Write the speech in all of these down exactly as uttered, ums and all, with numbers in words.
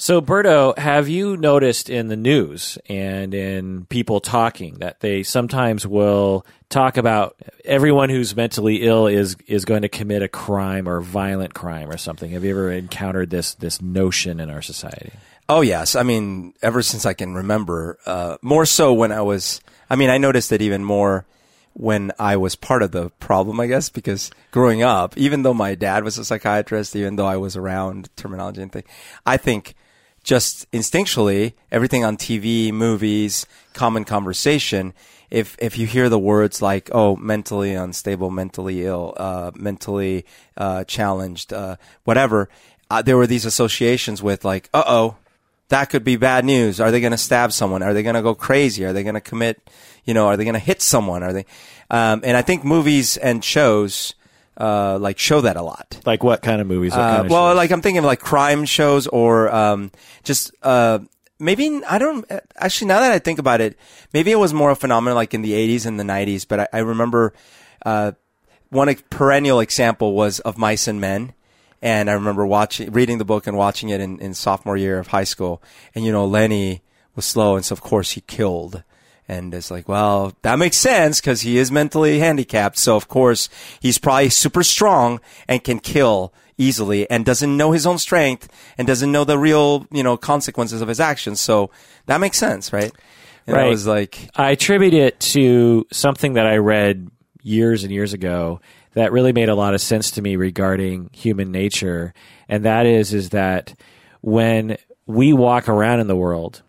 So, Berto, have you noticed in the news and in people talking that they sometimes will talk about everyone who's mentally ill is is going to commit a crime or violent crime or something? Have you ever encountered this this notion in our society? Oh, yes. I mean, ever since I can remember, uh, more so when I was, I mean, I noticed it even more when I was part of the problem, I guess, because growing up, even though my dad was a psychiatrist, even though I was around terminology and things, I think just instinctually, everything on T V, movies, common conversation, if if you hear the words like, oh, mentally unstable, mentally ill, uh, mentally uh, challenged, uh, whatever, uh, there were these associations with like, uh-oh, that could be bad news. Are they going to stab someone? Are they going to go crazy? Are they going to commit, you know, are they going to hit someone? Are they? Um, and I think movies and shows Uh, like show that a lot. Like what kind of movies? What uh, kind of well, shows? like I'm thinking of like crime shows or um, just uh, maybe I don't actually. Now that I think about it, maybe it was more a phenomenon like in the eighties and the nineties. But I, I remember uh, one perennial example was of Mice and Men, and I remember watching, reading the book and watching it in, in sophomore year of high school. And you know, Lenny was slow, and so of course he killed. And it's like, well, that makes sense because he is mentally handicapped. So, of course, he's probably super strong and can kill easily and doesn't know his own strength and doesn't know the real, you know, consequences of his actions. So that makes sense, right? And right. I was like, I attribute it to something that I read years and years ago that really made a lot of sense to me regarding human nature. And that is, is that when we walk around in the world,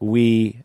we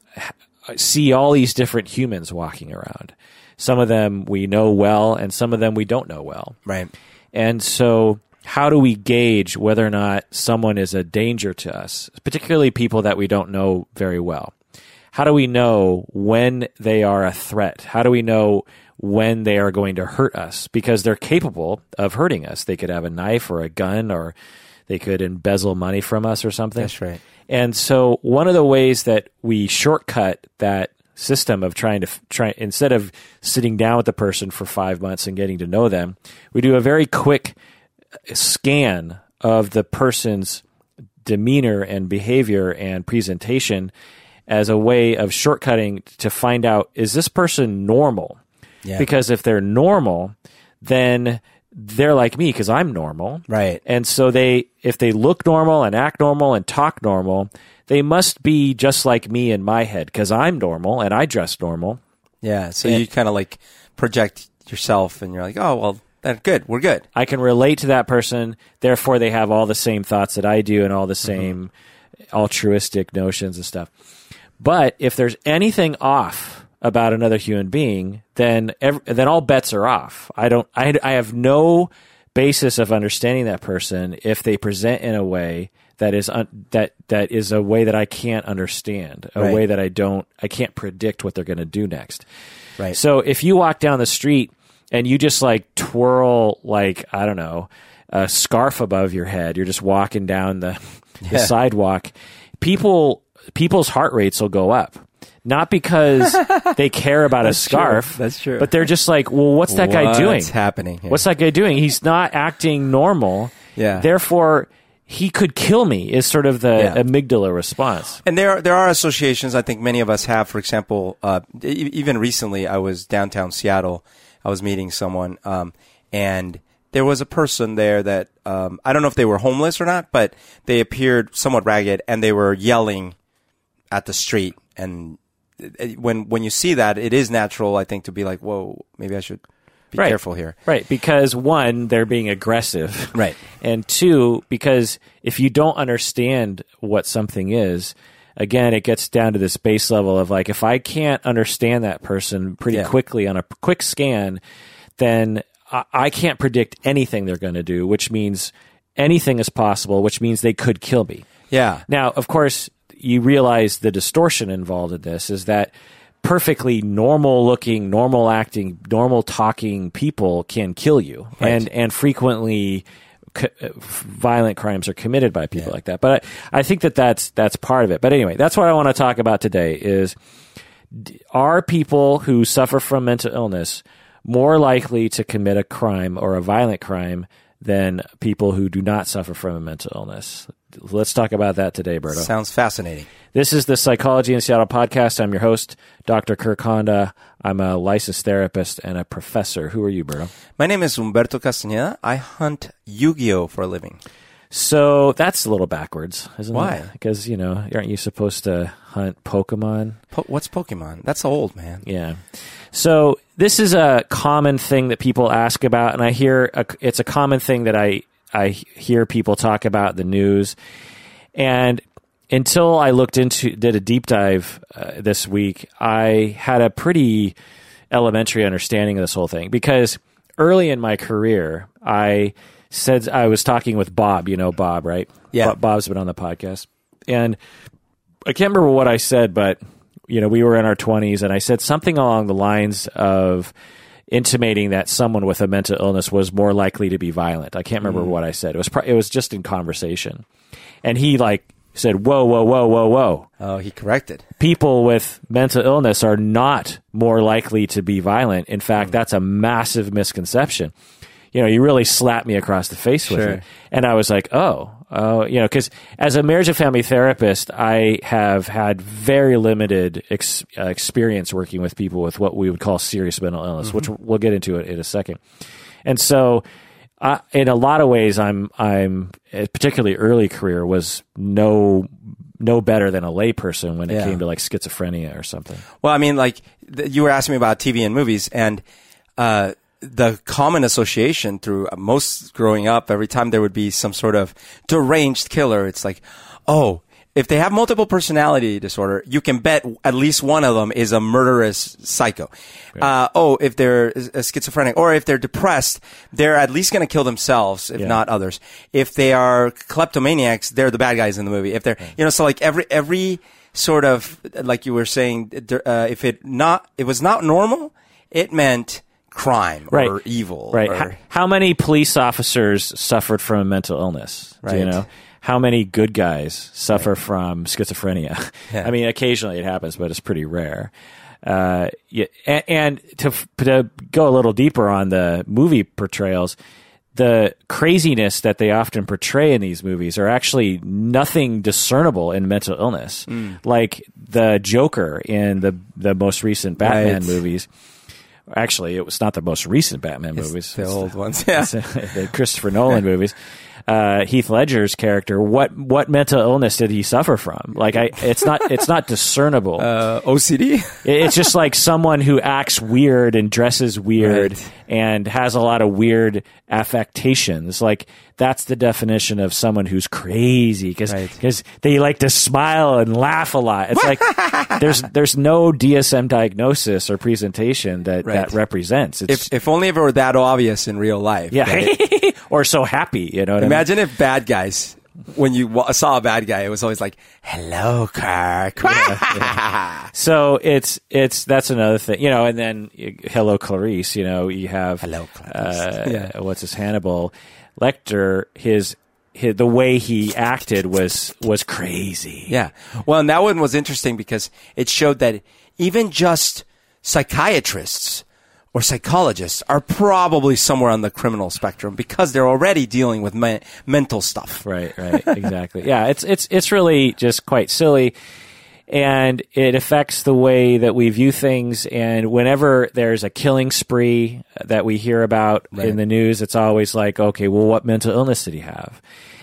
see all these different humans walking around. Some of them we know well, and some of them we don't know well. Right. And so how do we gauge whether or not someone is a danger to us, particularly people that we don't know very well? How do we know when they are a threat? How do we know when they are going to hurt us? Because they're capable of hurting us. They could have a knife or a gun, or they could embezzle money from us or something. That's right. And so one of the ways that we shortcut that system of trying to try, instead of sitting down with the person for five months and getting to know them, we do a very quick scan of the person's demeanor and behavior and presentation as a way of shortcutting to find out, is this person normal? Yeah. Because if they're normal, then they're like me because I'm normal. Right. And so they, if they look normal and act normal and talk normal, they must be just like me in my head because I'm normal and I dress normal. Yeah. So and you kind of like project yourself and you're like, oh, well, that's good. We're good. I can relate to that person. Therefore, they have all the same thoughts that I do and all the same mm-hmm. altruistic notions and stuff. But if there's anything off about another human being, then every, then all bets are off. I don't. I, I have no basis of understanding that person if they present in a way that is un, that that is a way that I can't understand, a right. way that I don't. I can't predict what they're going to do next. Right. So if you walk down the street and you just like twirl like I don't know a scarf above your head, you're just walking down the, the yeah. sidewalk. People people's heart rates will go up. Not because they care about a scarf. True. That's true. But they're just like, well, what's that guy doing? What's happening here? What's that guy doing? He's not acting normal. Yeah. Therefore, he could kill me is sort of the yeah. amygdala response. And there, there are associations I think many of us have. For example, uh, e- even recently, I was downtown Seattle. I was meeting someone, um, and there was a person there that um, I don't know if they were homeless or not, but they appeared somewhat ragged, and they were yelling at the street. And when when you see that, it is natural, I think, to be like, whoa, maybe I should be right. careful here. Right, because one, they're being aggressive. Right. And two, because if you don't understand what something is, again, it gets down to this base level of like, if I can't understand that person pretty yeah. quickly on a quick scan, then I, I can't predict anything they're going to do, which means anything is possible, which means they could kill me. Yeah. Now, of course, you realize the distortion involved in this is that perfectly normal looking, normal acting, normal talking people can kill you. Right. And, and frequently co- violent crimes are committed by people yeah. like that. But I, I think that that's, that's part of it. But anyway, that's what I want to talk about today is, are people who suffer from mental illness more likely to commit a crime or a violent crime than people who do not suffer from a mental illness. Let's talk about that today, Berto. Sounds fascinating. This is the Psychology in Seattle podcast. I'm your host, Doctor Kirk Honda. I'm a licensed therapist and a professor. Who are you, Berto? My name is Humberto Castañeda. I hunt Yu-Gi-Oh for a living. So that's a little backwards, isn't Why? it? Because, you know, aren't you supposed to hunt Pokemon? Po- what's Pokemon? That's old, man. Yeah. So this is a common thing that people ask about, and I hear a, it's a common thing that I, I hear people talk about in the news. And until I looked into, did a deep dive uh, this week, I had a pretty elementary understanding of this whole thing. Because early in my career, I said, I was talking with Bob, you know Bob, right? Yeah. Bob, Bob's been on the podcast. And I can't remember what I said, but, you know, we were in our twenties, and I said something along the lines of intimating that someone with a mental illness was more likely to be violent. I can't remember mm. what I said. It was pro- it was just in conversation. And he, like, said, whoa, whoa, whoa, whoa, whoa. Oh, he corrected. People with mental illness are not more likely to be violent. In fact, mm. that's a massive misconception. You know, you really slapped me across the face with Sure. it. And I was like, oh, oh, you know, because as a marriage and family therapist, I have had very limited ex- uh, experience working with people with what we would call serious mental illness, mm-hmm. which we'll get into it in a second. And so, uh, in a lot of ways, I'm, I'm, particularly early career, was no, no better than a layperson when it Yeah. came to like schizophrenia or something. Well, I mean, like, th- you were asking me about T V and movies, and uh, the common association through most growing up, every time there would be some sort of deranged killer, it's like, oh, if they have multiple personality disorder, you can bet at least one of them is a murderous psycho. Right. Uh, oh, if they're a schizophrenic, or if they're depressed, they're at least going to kill themselves, if yeah. not others. If they are kleptomaniacs, they're the bad guys in the movie. If they're, right. you know, so like every, every sort of, like you were saying, uh, if it not, it was not normal, it meant crime right. or evil. Right. Or, how, how many police officers suffered from a mental illness? Right. Do you know? How many good guys suffer right. from schizophrenia? Yeah. I mean, occasionally it happens, but it's pretty rare. Uh, yeah, and, and to, to go a little deeper on the movie portrayals, the craziness that they often portray in these movies are actually nothing discernible in mental illness. Mm. Like the Joker in the the most recent Batman right. movies. Actually, it was not the most recent Batman it's movies. The it's old the, ones, yeah. The Christopher Nolan movies. Uh, Heath Ledger's character, what what mental illness did he suffer from? Like, I, it's not it's not discernible. Uh, O C D. It's just like someone who acts weird and dresses weird right. and has a lot of weird affectations. Like, that's the definition of someone who's crazy, because right. they like to smile and laugh a lot. It's like there's there's no D S M diagnosis or presentation that, right. that represents. It's, if if only if it were that obvious in real life. Yeah, right? Or so happy. You know what Imagine I mean? if bad guys, when you w- saw a bad guy, it was always like, "Hello, Kirk." Yeah, yeah. So it's it's that's another thing, you know. And then hello, Clarice. You know, you have hello, Clarice. Uh, yeah. What's his Hannibal Lecter? His, his the way he acted was was crazy. Yeah. Well, and that one was interesting because it showed that even just psychiatrists or psychologists are probably somewhere on the criminal spectrum because they're already dealing with me- mental stuff. Right, right, exactly. Yeah, it's it's it's really just quite silly, and it affects the way that we view things. And whenever there's a killing spree that we hear about right. in the news, it's always like, okay, well, what mental illness did he have?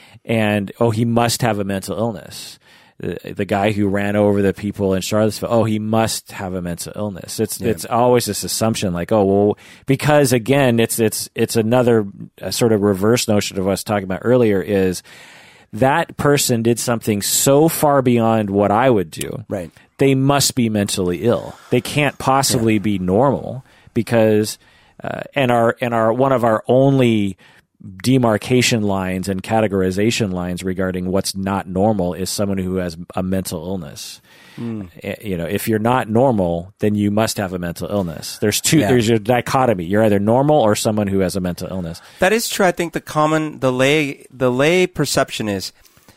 And, oh, he must have a mental illness. The, the guy who ran over the people in Charlottesville, oh, he must have a mental illness. It's yeah. it's always this assumption, like, oh, well, because again, it's it's it's another sort of reverse notion of what I was talking about earlier, is that person did something so far beyond what I would do. Right. They must be mentally ill. They can't possibly yeah. be normal, because uh, and our and our one of our only demarcation lines and categorization lines regarding what's not normal is someone who has a mental illness. Mm. You know, if you're not normal, then you must have a mental illness. There's two. Yeah. There's a dichotomy. You're either normal or someone who has a mental illness. That is true. I think the common, the lay, the lay perception is,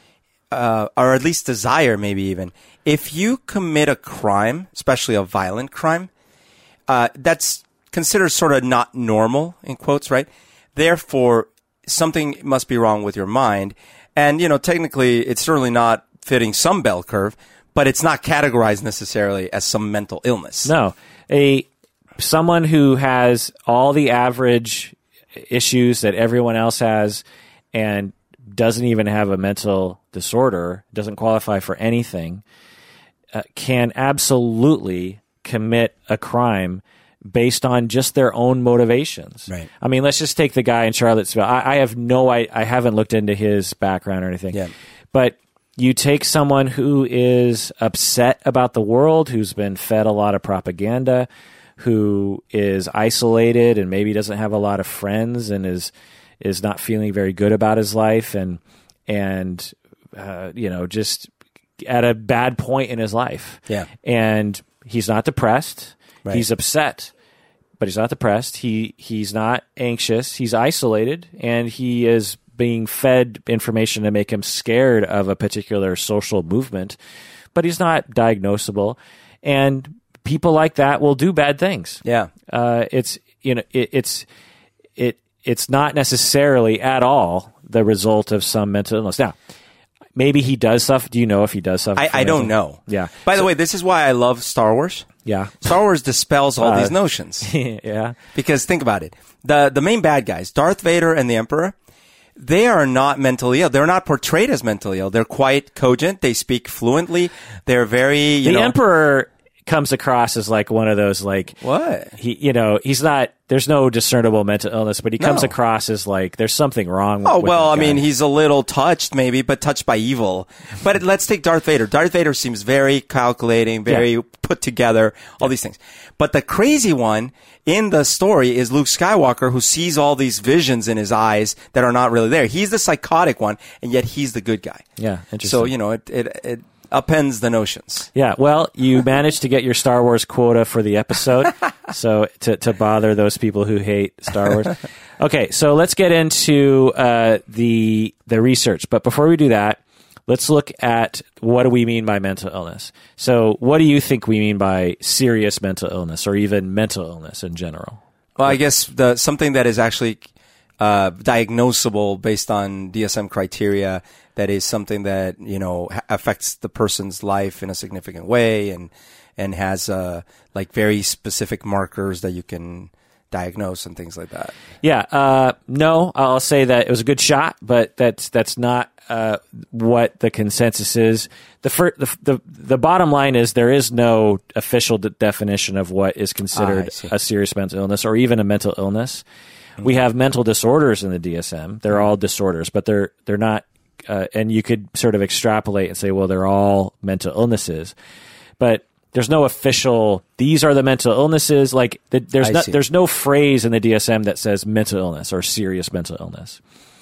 uh, or at least desire, maybe even, if you commit a crime, especially a violent crime, uh, that's considered sort of not normal in quotes, right? Therefore, something must be wrong with your mind. And, you know, technically, it's certainly not fitting some bell curve, but it's not categorized necessarily as some mental illness. No. A someone who has all the average issues that everyone else has and doesn't even have a mental disorder, doesn't qualify for anything, uh, can absolutely commit a crime based on just their own motivations. Right. I mean, let's just take the guy in Charlottesville. I, I have no, I, I haven't looked into his background or anything. Yeah. But you take someone who is upset about the world, who's been fed a lot of propaganda, who is isolated and maybe doesn't have a lot of friends and is is not feeling very good about his life and and uh, you know, just at a bad point in his life. Yeah. And he's not depressed. Right. He's upset, but he's not depressed. He he's not anxious. He's isolated, and he is being fed information to make him scared of a particular social movement, but he's not diagnosable. And people like that will do bad things. Yeah. Uh, it's you know it, it's it it's not necessarily at all the result of some mental illness. Now, maybe he does suffer. Do you know if he does suffer? I, from I don't mental- know. Yeah. By the way, this is why I love Star Wars. Yeah. Star Wars dispels all Uh, these notions. Yeah. Because think about it. The the main bad guys, Darth Vader and the Emperor, they are not mentally ill. They're not portrayed as mentally ill. They're quite cogent. They speak fluently. They're very, you The know. Emperor comes across as like one of those like What? he you know he's not there's no discernible mental illness, but he comes No. across as like there's something wrong with Oh, with well, I that guy. mean, he's a little touched maybe, but touched by evil. But let's take Darth Vader. Darth Vader seems very calculating, very Yeah. put together, all these things. But the crazy one in the story is Luke Skywalker, who sees all these visions in his eyes that are not really there. He's the psychotic one, and yet he's the good guy. Yeah, interesting. So, you know, it, it, it upends the notions. Yeah, well, you managed to get your Star Wars quota for the episode, so to, to bother those people who hate Star Wars. Okay, so let's get into uh, the the research. But before we do that, let's look at what do we mean by mental illness. So what do you think we mean by serious mental illness or even mental illness in general? Well, I guess the something that is actually uh, diagnosable based on D S M criteria, that is something that, you know, ha- affects the person's life in a significant way and and has uh, like very specific markers that you can diagnose and things like that. Yeah, uh, no, I'll say that it was a good shot, but that's that's not uh, what the consensus is. The, fir- the the the bottom line is there is no official de- definition of what is considered Ah, I see. a serious mental illness or even a mental illness. Mm-hmm. We have mental disorders in the D S M. They're all disorders, but they're they're not. Uh, and you could sort of extrapolate and say, well, they're all mental illnesses, but there's no official. These are the mental illnesses. Like the, there's I not see. there's no phrase in the D S M that says mental illness or serious mental illness.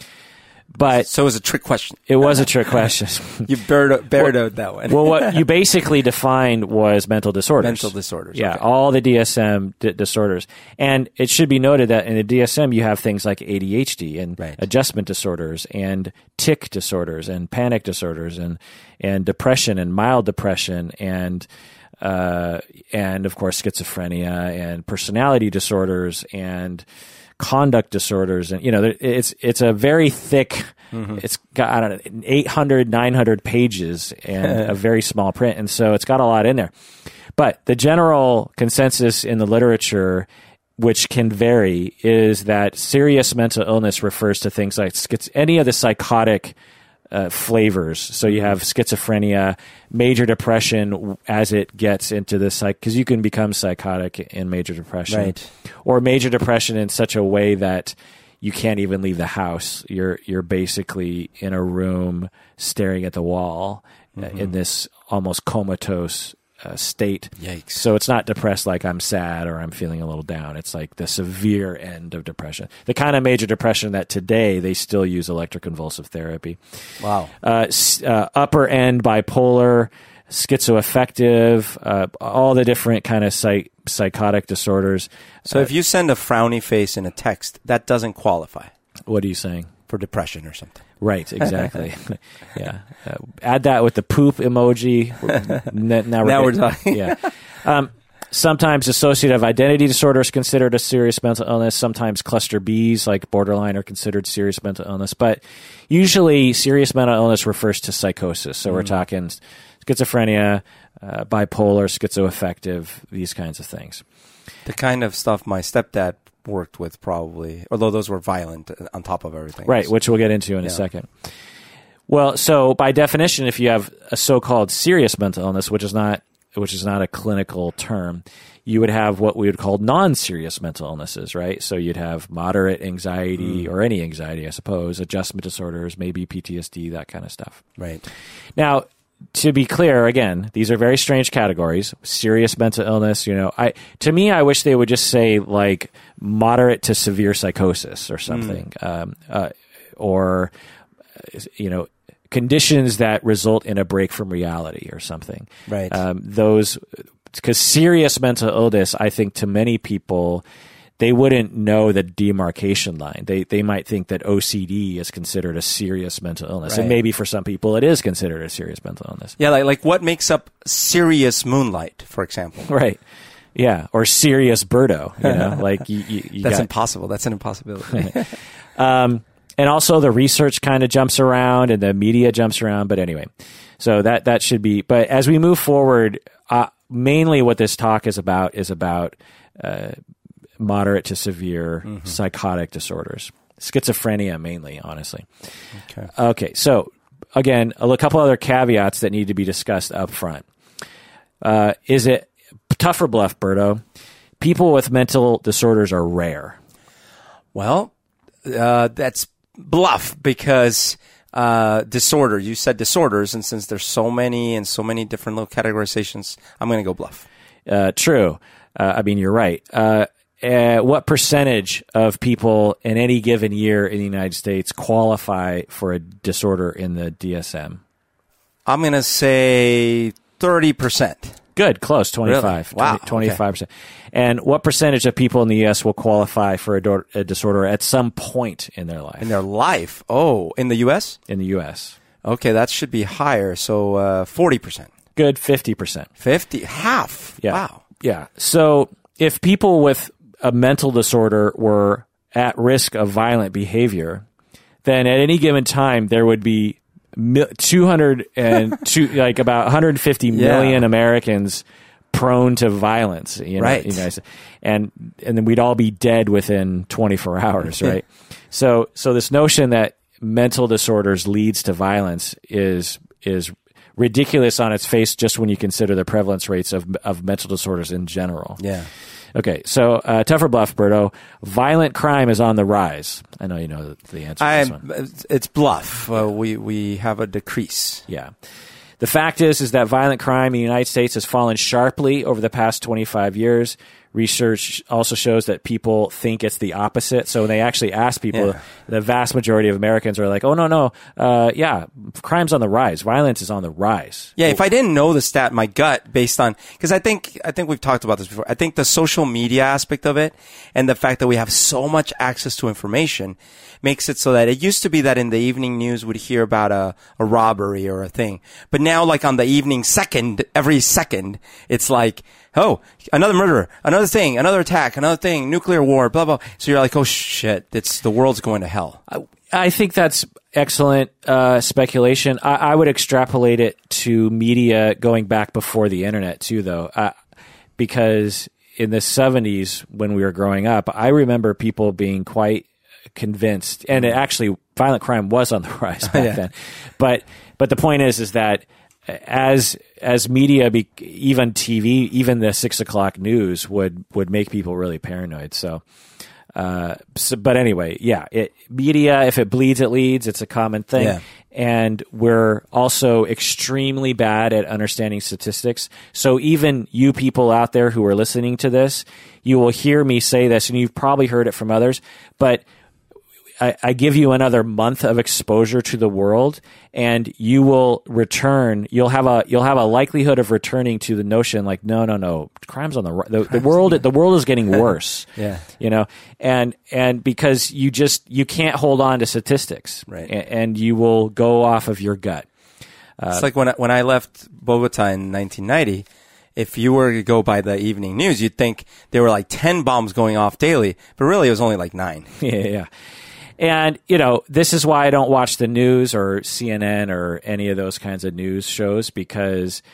But So it was a trick question. it was a trick question. You bird- barredoed that one. Well, what you basically defined was mental disorders. Mental disorders, Yeah, okay. all the D S M d- disorders. And it should be noted that in the D S M, you have things like A D H D and Right. adjustment disorders and tic disorders and panic disorders and, and depression and mild depression and uh, and, of course, schizophrenia and personality disorders and conduct disorders. And, you know, it's it's a very thick, Mm-hmm. it's got, I don't know, eight hundred, nine hundred pages and a very small print. And so it's got a lot in there. But the general consensus in the literature, which can vary, is that serious mental illness refers to things like schiz- any of the psychotic uh, flavors. So you have schizophrenia, major depression as it gets into the psych, because you can become psychotic in major depression, Right. or major depression in such a way that you can't even leave the house. You're you're basically in a room staring at the wall uh, in this almost comatose uh, state. Yikes. So it's not depressed like I'm sad or I'm feeling a little down. It's like the severe end of depression. The kind of major depression that today they still use electroconvulsive therapy. Wow. Uh, s- uh, upper end bipolar, schizoaffective, uh, all the different kind of psych- psychotic disorders. So if you send a frowny face in a text, that doesn't qualify What are you saying? for depression or something. Right, exactly. Yeah. Uh, add that with the poop emoji. N- now we're, Now we're getting- talking. Yeah. Um, Sometimes dissociative identity disorder is considered a serious mental illness. Sometimes cluster Bs, like borderline, are considered serious mental illness. But usually serious mental illness refers to psychosis. So mm. we're talking schizophrenia, uh, bipolar, schizoaffective, these kinds of things. The kind of stuff my stepdad worked with probably, although those were violent on top of everything. Right, which we'll get into in yeah. a second. Well, so by definition, if you have a so-called serious mental illness, which is not which is not a clinical term, you would have what we would call non-serious mental illnesses, right? So you'd have moderate anxiety mm. or any anxiety, I suppose, adjustment disorders, maybe P T S D, that kind of stuff. Right. Now, to be clear, again, these are very strange categories. Serious mental illness, you know, I to me, I wish they would just say like moderate to severe psychosis or something, mm. um, uh, or, you know, conditions that result in a break from reality or something. Right. Um, those, because serious mental illness, I think to many people, they wouldn't know the demarcation line. They they might think that O C D is considered a serious mental illness. Right. And maybe for some people it is considered a serious mental illness. Yeah, like, like what makes up serious moonlight, for example? Right. Yeah. Or serious Birdo, you know, like you, you, you That's got, impossible. That's an impossibility. um, And also the research kind of jumps around and the media jumps around. But anyway, so that, that should be, but as we move forward, uh, mainly what this talk is about is about uh, moderate to severe mm-hmm. psychotic disorders. Schizophrenia mainly, honestly. Okay. Okay. So again, a couple other caveats that need to be discussed up front. Uh, is it tough or bluff, Berto? People with mental disorders are rare. Well, uh, that's bluff because uh, disorder, you said disorders, and since there's so many and so many different little categorizations, I'm going to go bluff. Uh, true. Uh, I mean, you're right. Uh, uh, what percentage of people in any given year in the United States qualify for a disorder in the D S M? I'm going to say thirty percent. Good, close, twenty-five. Really? Wow. twenty-five percent. Okay. And what percentage of people in the U S will qualify for a, do- a disorder at some point in their life? In their life? Oh, in the U S? In the U S. Okay, that should be higher. So uh, forty percent. Good, fifty percent. fifty? Half? Yeah. Wow. Yeah. So if people with a mental disorder were at risk of violent behavior, then at any given time there would be two hundred and two, like about one hundred fifty yeah. million Americans prone to violence, you know, right? You guys, and and then we'd all be dead within twenty-four hours, right? so, so this notion that mental disorders leads to violence is is ridiculous on its face, just when you consider the prevalence rates of of mental disorders in general. Yeah. Okay, so uh, tough or bluff, Berto? Violent crime is on the rise. I know you know the answer to this one. It's bluff. Uh, we we have a decrease. Yeah. The fact is, is that violent crime in the United States has fallen sharply over the past twenty-five years. Research also shows that people think it's the opposite. So when they actually ask people, yeah. the vast majority of Americans are like, oh, no, no, uh, yeah, crime's on the rise. Violence is on the rise. Yeah, if I didn't know the stat, my gut, based on, because I think, I think we've talked about this before. I think the social media aspect of it and the fact that we have so much access to information makes it so that it used to be that in the evening news we'd hear about a, a robbery or a thing. But now, like on the evening second, every second, it's like, oh, another murderer, another thing, another attack, another thing, nuclear war, blah, blah. So you're like, oh, shit, it's the world's going to hell. I, I think that's excellent uh, speculation. I, I would extrapolate it to media going back before the internet, too, though, uh, because in the seventies, when we were growing up, I remember people being quite convinced, and it actually, violent crime was on the rise back yeah. then. But but the point is, is that as as media, be, even T V, even the six o'clock news would would make people really paranoid. So, uh, so but anyway, yeah, it, media, if it bleeds, it leads. It's a common thing. Yeah. And we're also extremely bad at understanding statistics. So even you people out there who are listening to this, you will hear me say this, and you've probably heard it from others, but I, I give you another month of exposure to the world, and you will return. You'll have a you'll have a likelihood of returning to the notion like, no, no, no, crime's on the the, the world. The world is getting worse. yeah, you know, and and because you just you can't hold on to statistics, right? And, and you will go off of your gut. Uh, it's like when I, when I left Bogota in nineteen ninety. if you were to go by the evening news, you'd think there were like ten bombs going off daily, but really it was only like nine. Yeah, yeah. And, you know, this is why I don't watch the news or C N N or any of those kinds of news shows, because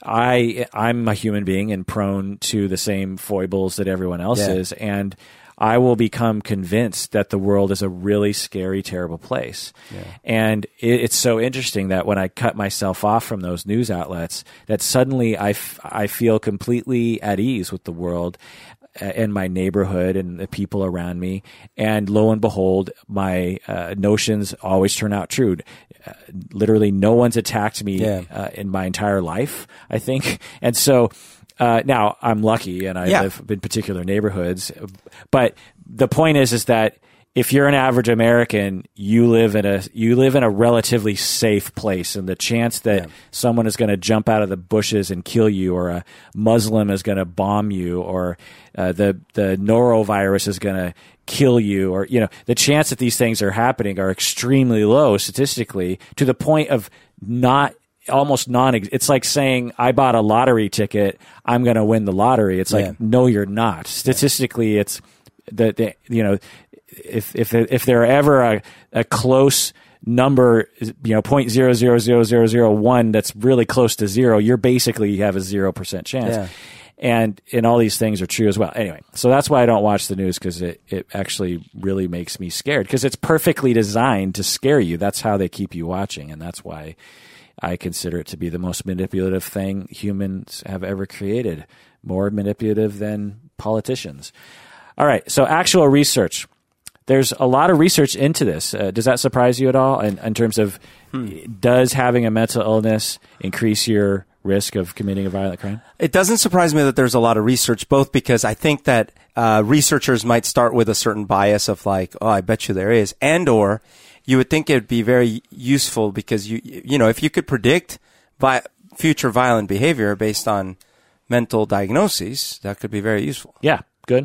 I, I'm a human being and prone to the same foibles that everyone else Yeah. is. And I will become convinced that the world is a really scary, terrible place. Yeah. And it, it's so interesting that when I cut myself off from those news outlets, that suddenly I, f- I feel completely at ease with the world and my neighborhood and the people around me. And lo and behold, my uh, notions always turn out true. Uh, literally, no one's attacked me Yeah. uh, in my entire life, I think. And so uh, now I'm lucky and I Yeah. live in particular neighborhoods. But the point is, is that if you're an average American, you live in a you live in a relatively safe place, and the chance that Yeah. someone is going to jump out of the bushes and kill you, or a Muslim is going to bomb you, or uh, the the norovirus is going to kill you, or you know, the chance that these things are happening are extremely low statistically, to the point of not almost non. It's like saying I bought a lottery ticket, I'm going to win the lottery. It's like Yeah. no, you're not. Statistically, yeah. it's the, the you know. If if if there are ever a, a close number, you know, point zero zero zero zero zero one that's really close to zero, you're basically you have a zero percent chance. Yeah. And and all these things are true as well. Anyway, so that's why I don't watch the news, because it, it actually really makes me scared, because it's perfectly designed to scare you. That's how they keep you watching, and that's why I consider it to be the most manipulative thing humans have ever created, more manipulative than politicians. All right, so actual research. There's a lot of research into this. Uh, does that surprise you at all in, in terms of hmm. does having a mental illness increase your risk of committing a violent crime? It doesn't surprise me that there's a lot of research, both because I think that uh, researchers might start with a certain bias of like, oh, I bet you there is, and or you would think it would be very useful because you you know if you could predict vi- future violent behavior based on mental diagnoses, that could be very useful. Yeah, good.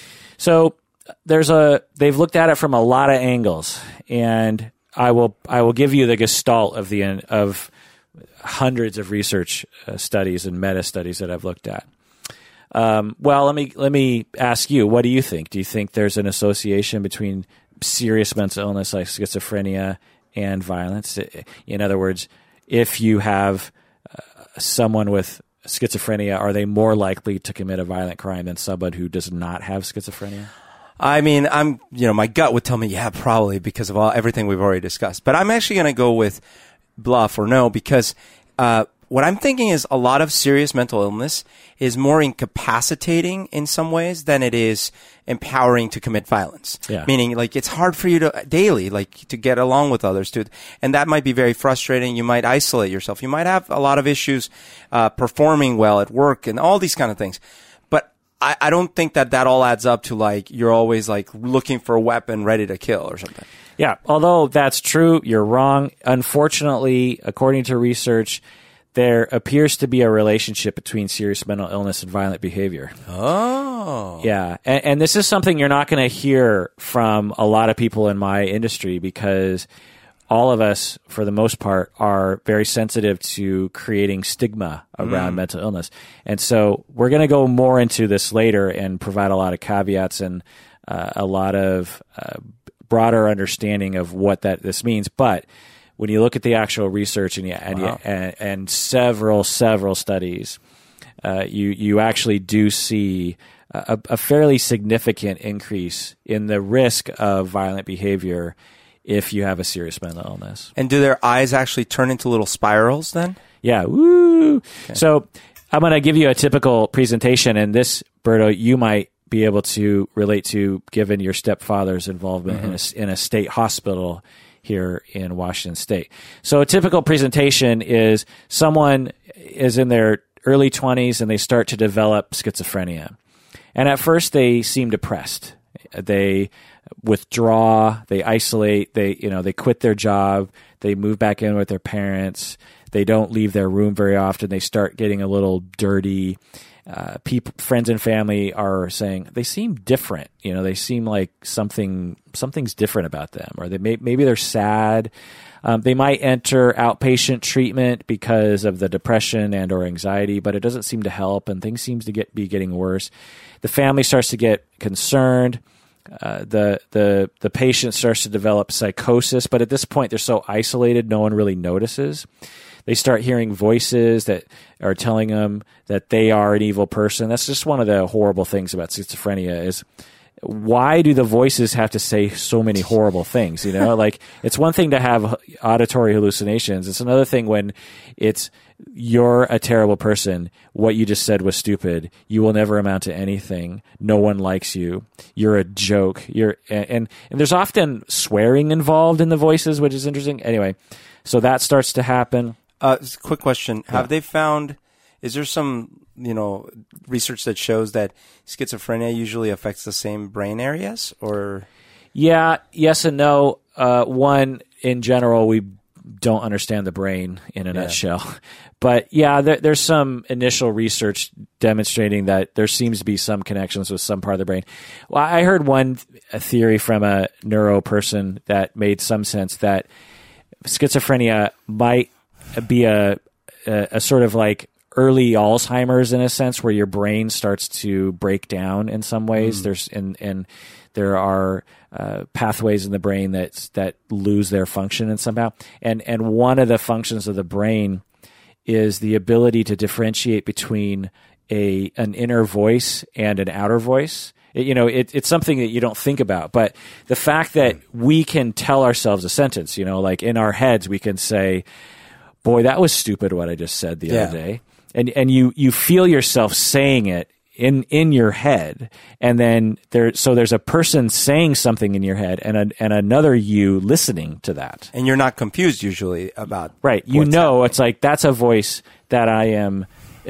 So there's a they've looked at it from a lot of angles, and I will I will give you the gestalt of the of hundreds of research uh, studies and meta studies that I've looked at. Um, well, let me let me ask you, what do you think? Do you think there's an association between serious mental illness like schizophrenia and violence? In other words, if you have uh, someone with schizophrenia, are they more likely to commit a violent crime than someone who does not have schizophrenia? I mean, I'm, you know, my gut would tell me, yeah, probably because of all everything we've already discussed. But I'm actually going to go with bluff or no, because uh, what I'm thinking is a lot of serious mental illness is more incapacitating in some ways than it is empowering to commit violence. Yeah. Meaning, like, it's hard for you to daily, like, to get along with others, too. And that might be very frustrating. You might isolate yourself. You might have a lot of issues uh, performing well at work and all these kind of things. I, I don't think that that all adds up to like you're always like looking for a weapon ready to kill or something. Yeah, although that's true, you're wrong. Unfortunately, according to research, there appears to be a relationship between serious mental illness and violent behavior. Oh. Yeah, and, and this is something you're not going to hear from a lot of people in my industry, because all of us, for the most part, are very sensitive to creating stigma around mm. mental illness. And so we're going to go more into this later and provide a lot of caveats and uh, a lot of uh, broader understanding of what that this means. But when you look at the actual research and you, and, wow. you, and, and several, several studies, uh, you, you actually do see a, a fairly significant increase in the risk of violent behavior if you have a serious mental illness. And do their eyes actually turn into little spirals then? Yeah. Woo. Okay. So I'm going to give you a typical presentation, and this, Berto, you might be able to relate to given your stepfather's involvement mm-hmm. in, a, in a state hospital here in Washington State. So a typical presentation is someone is in their early twenties and they start to develop schizophrenia. And at first they seem depressed. They withdraw, they isolate, they, you know, they quit their job, they move back in with their parents, they don't leave their room very often, they start getting a little dirty, uh, people, friends and family are saying they seem different. You know, they seem like something something's different about them, or they may, maybe they're sad. Um, they might enter outpatient treatment because of the depression and or anxiety, but it doesn't seem to help, and things seems to get be getting worse. The family starts to get concerned. Uh, the the the patient starts to develop psychosis, but at this point they're so isolated, no one really notices. They start hearing voices that are telling them that they are an evil person. That's just one of the horrible things about schizophrenia is why do the voices have to say so many horrible things? You know, like it's one thing to have auditory hallucinations. It's another thing when it's you're a terrible person. What you just said was stupid. You will never amount to anything. No one likes you. You're a joke. You're and and, and there's often swearing involved in the voices, which is interesting. Anyway, so that starts to happen. Uh, quick question: Yeah. Have they found? Is there some you know research that shows that schizophrenia usually affects the same brain areas, or? Yeah, yes and no. Uh, one, in general, we don't understand the brain in a Yeah. nutshell. But yeah, there, there's some initial research demonstrating that there seems to be some connections with some part of the brain. Well, I heard one a theory from a neuro person that made some sense that schizophrenia might be a, a, a sort of like early Alzheimer's in a sense, where your brain starts to break down in some ways. Mm. There's and and there are uh, pathways in the brain that that lose their function and somehow. And and one of the functions of the brain is the ability to differentiate between a an inner voice and an outer voice. It, you know, it, it's something that you don't think about, but the fact that we can tell ourselves a sentence, you know, like in our heads, we can say, boy, that was stupid what I just said the Yeah. other day. And and you, you feel yourself saying it in, in your head. And then there so there's a person saying something in your head and a, and another you listening to that. And you're not confused usually about Right. You what's know, happening. it's like that's a voice that I am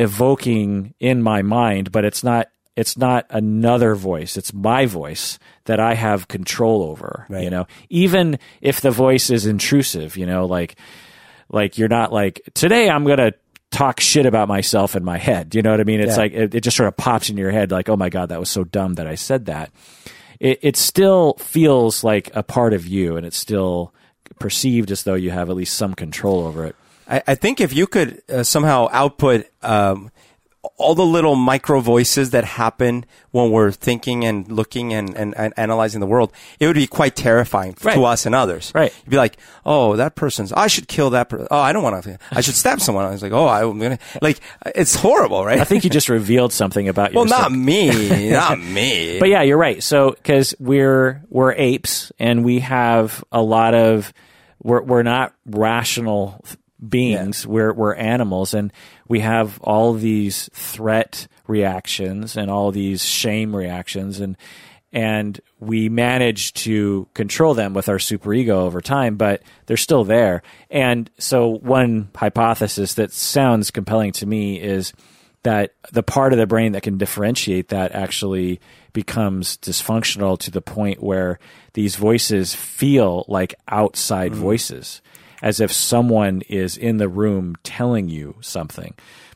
evoking in my mind, but it's not it's not another voice. It's my voice that I have control over. Right. You know, even if the voice is intrusive, you know, like Like you're not like, today I'm going to talk shit about myself in my head. You know what I mean? It's Yeah. like, it, it just sort of pops into your head like, oh my God, that was so dumb that I said that. It, it still feels like a part of you, and it's still perceived as though you have at least some control over it. I, I think if you could uh, somehow output um, all the little micro voices that happen when we're thinking and looking and, and, and analyzing the world, it would be quite terrifying Right. to us and others. Right. You'd be like, oh, that person's, I should kill that person. Oh, I don't want to, I should stab someone. I was like, oh, I'm going to, like, it's horrible, right? I think you just revealed something about well, yourself. not me, not me. But yeah, you're right. So, because we're we're apes, and we have a lot of we're we're not rational beings. Yeah. We're we're animals, and we have all these threat reactions and all these shame reactions, and and we manage to control them with our superego over time, but they're still there. And so, one hypothesis that sounds compelling to me is that the part of the brain that can differentiate that actually becomes dysfunctional to the point where these voices feel like outside mm. voices, as if someone is in the room telling you something.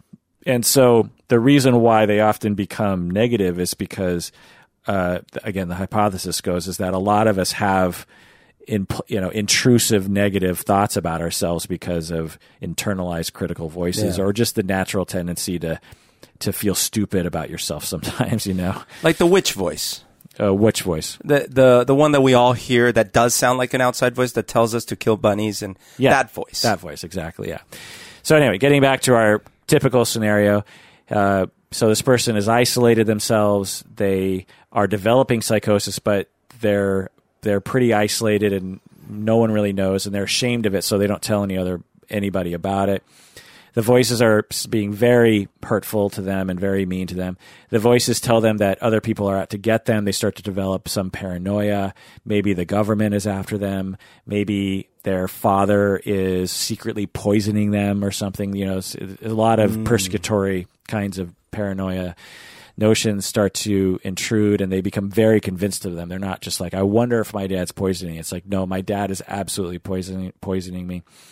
And so the reason why they often become negative is because, uh, again, the hypothesis goes is that a lot of us have in, you know, intrusive negative thoughts about ourselves because of internalized critical voices, yeah. or just the natural tendency to to feel stupid about yourself sometimes, you know. Like the witch voice. Uh, which voice? The the the one that we all hear that does sound like an outside voice that tells us to kill bunnies, and yeah, that voice. That voice, exactly, yeah. So anyway, getting back to our typical scenario, uh, so this person has isolated themselves. They are developing psychosis, but they're they're pretty isolated and no one really knows, and they're ashamed of it, so they don't tell any other anybody about it. The voices are being very hurtful to them and very mean to them. The voices tell them that other people are out to get them. They start to develop some paranoia. Maybe the government is after them. Maybe their father is secretly poisoning them or something. You know, a lot of mm. persecutory kinds of paranoia notions start to intrude, and they become very convinced of them. They're not just like, I wonder if my dad's poisoning. It's like, no, my dad is absolutely poisoning poisoning me.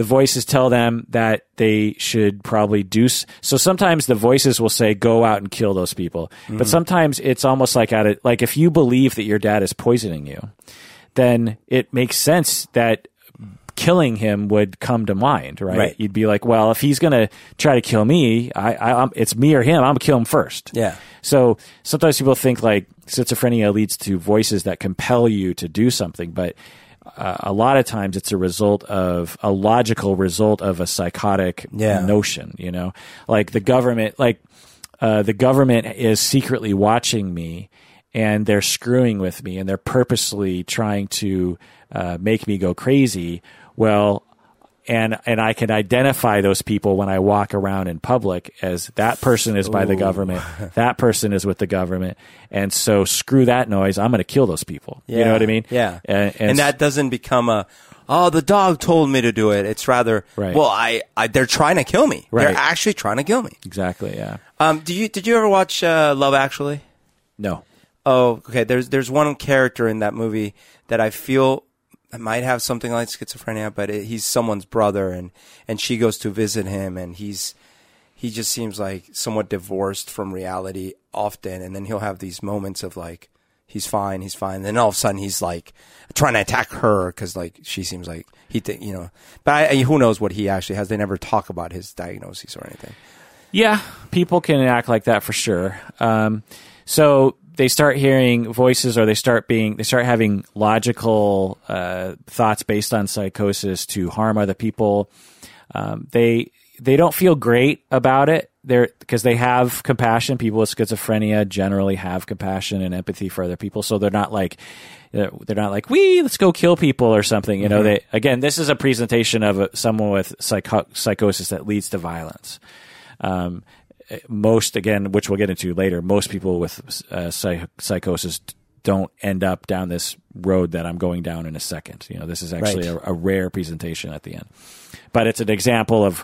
the voices tell them that they should probably do. S- so sometimes the voices will say, "Go out and kill those people," mm-hmm. but sometimes it's almost like at it, like if you believe that your dad is poisoning you, then it makes sense that killing him would come to mind, right? right. You'd be like, well, if he's going to try to kill me, I, I, I'm, it's me or him. I'm going to kill him first. Yeah. So sometimes people think like schizophrenia leads to voices that compel you to do something, but uh, a lot of times it's a result of a logical result of a psychotic yeah. notion, you know, like the government, like uh, the government is secretly watching me and they're screwing with me and they're purposely trying to uh, make me go crazy. Well, and and I can identify those people when I walk around in public as that person is by Ooh. the government, that person is with the government, and so screw that noise. I'm going to kill those people. Yeah. You know what I mean? Yeah. And, and, and that doesn't become a, oh, the dog told me to do it. It's rather, right. well, I, I they're trying to kill me. Right. They're actually trying to kill me. Exactly. Yeah. Um. Do you did you ever watch uh, Love Actually? No. Oh, okay. There's there's one character in that movie that I feel might have something like schizophrenia, but it, he's someone's brother, and, and she goes to visit him, and he's he just seems like somewhat divorced from reality often, and then he'll have these moments of like he's fine, he's fine, and then all of a sudden he's like trying to attack her because like she seems like he th- you know, but I, who knows what he actually has? They never talk about his diagnoses or anything. Yeah, people can act like that for sure. Um, so. They start hearing voices, or they start being, they start having logical uh, thoughts based on psychosis to harm other people. Um, they they don't feel great about it. They're because they have compassion. People with schizophrenia generally have compassion and empathy for other people, so they're not like they're not like we let's go kill people or something. You know, mm-hmm. they again, this is a presentation of a, someone with psycho- psychosis that leads to violence. Um, Most, again, which we'll get into later, most people with uh, psych- psychosis don't end up down this road that I'm going down in a second. You know, this is actually right. a, a rare presentation at the end. But it's an example of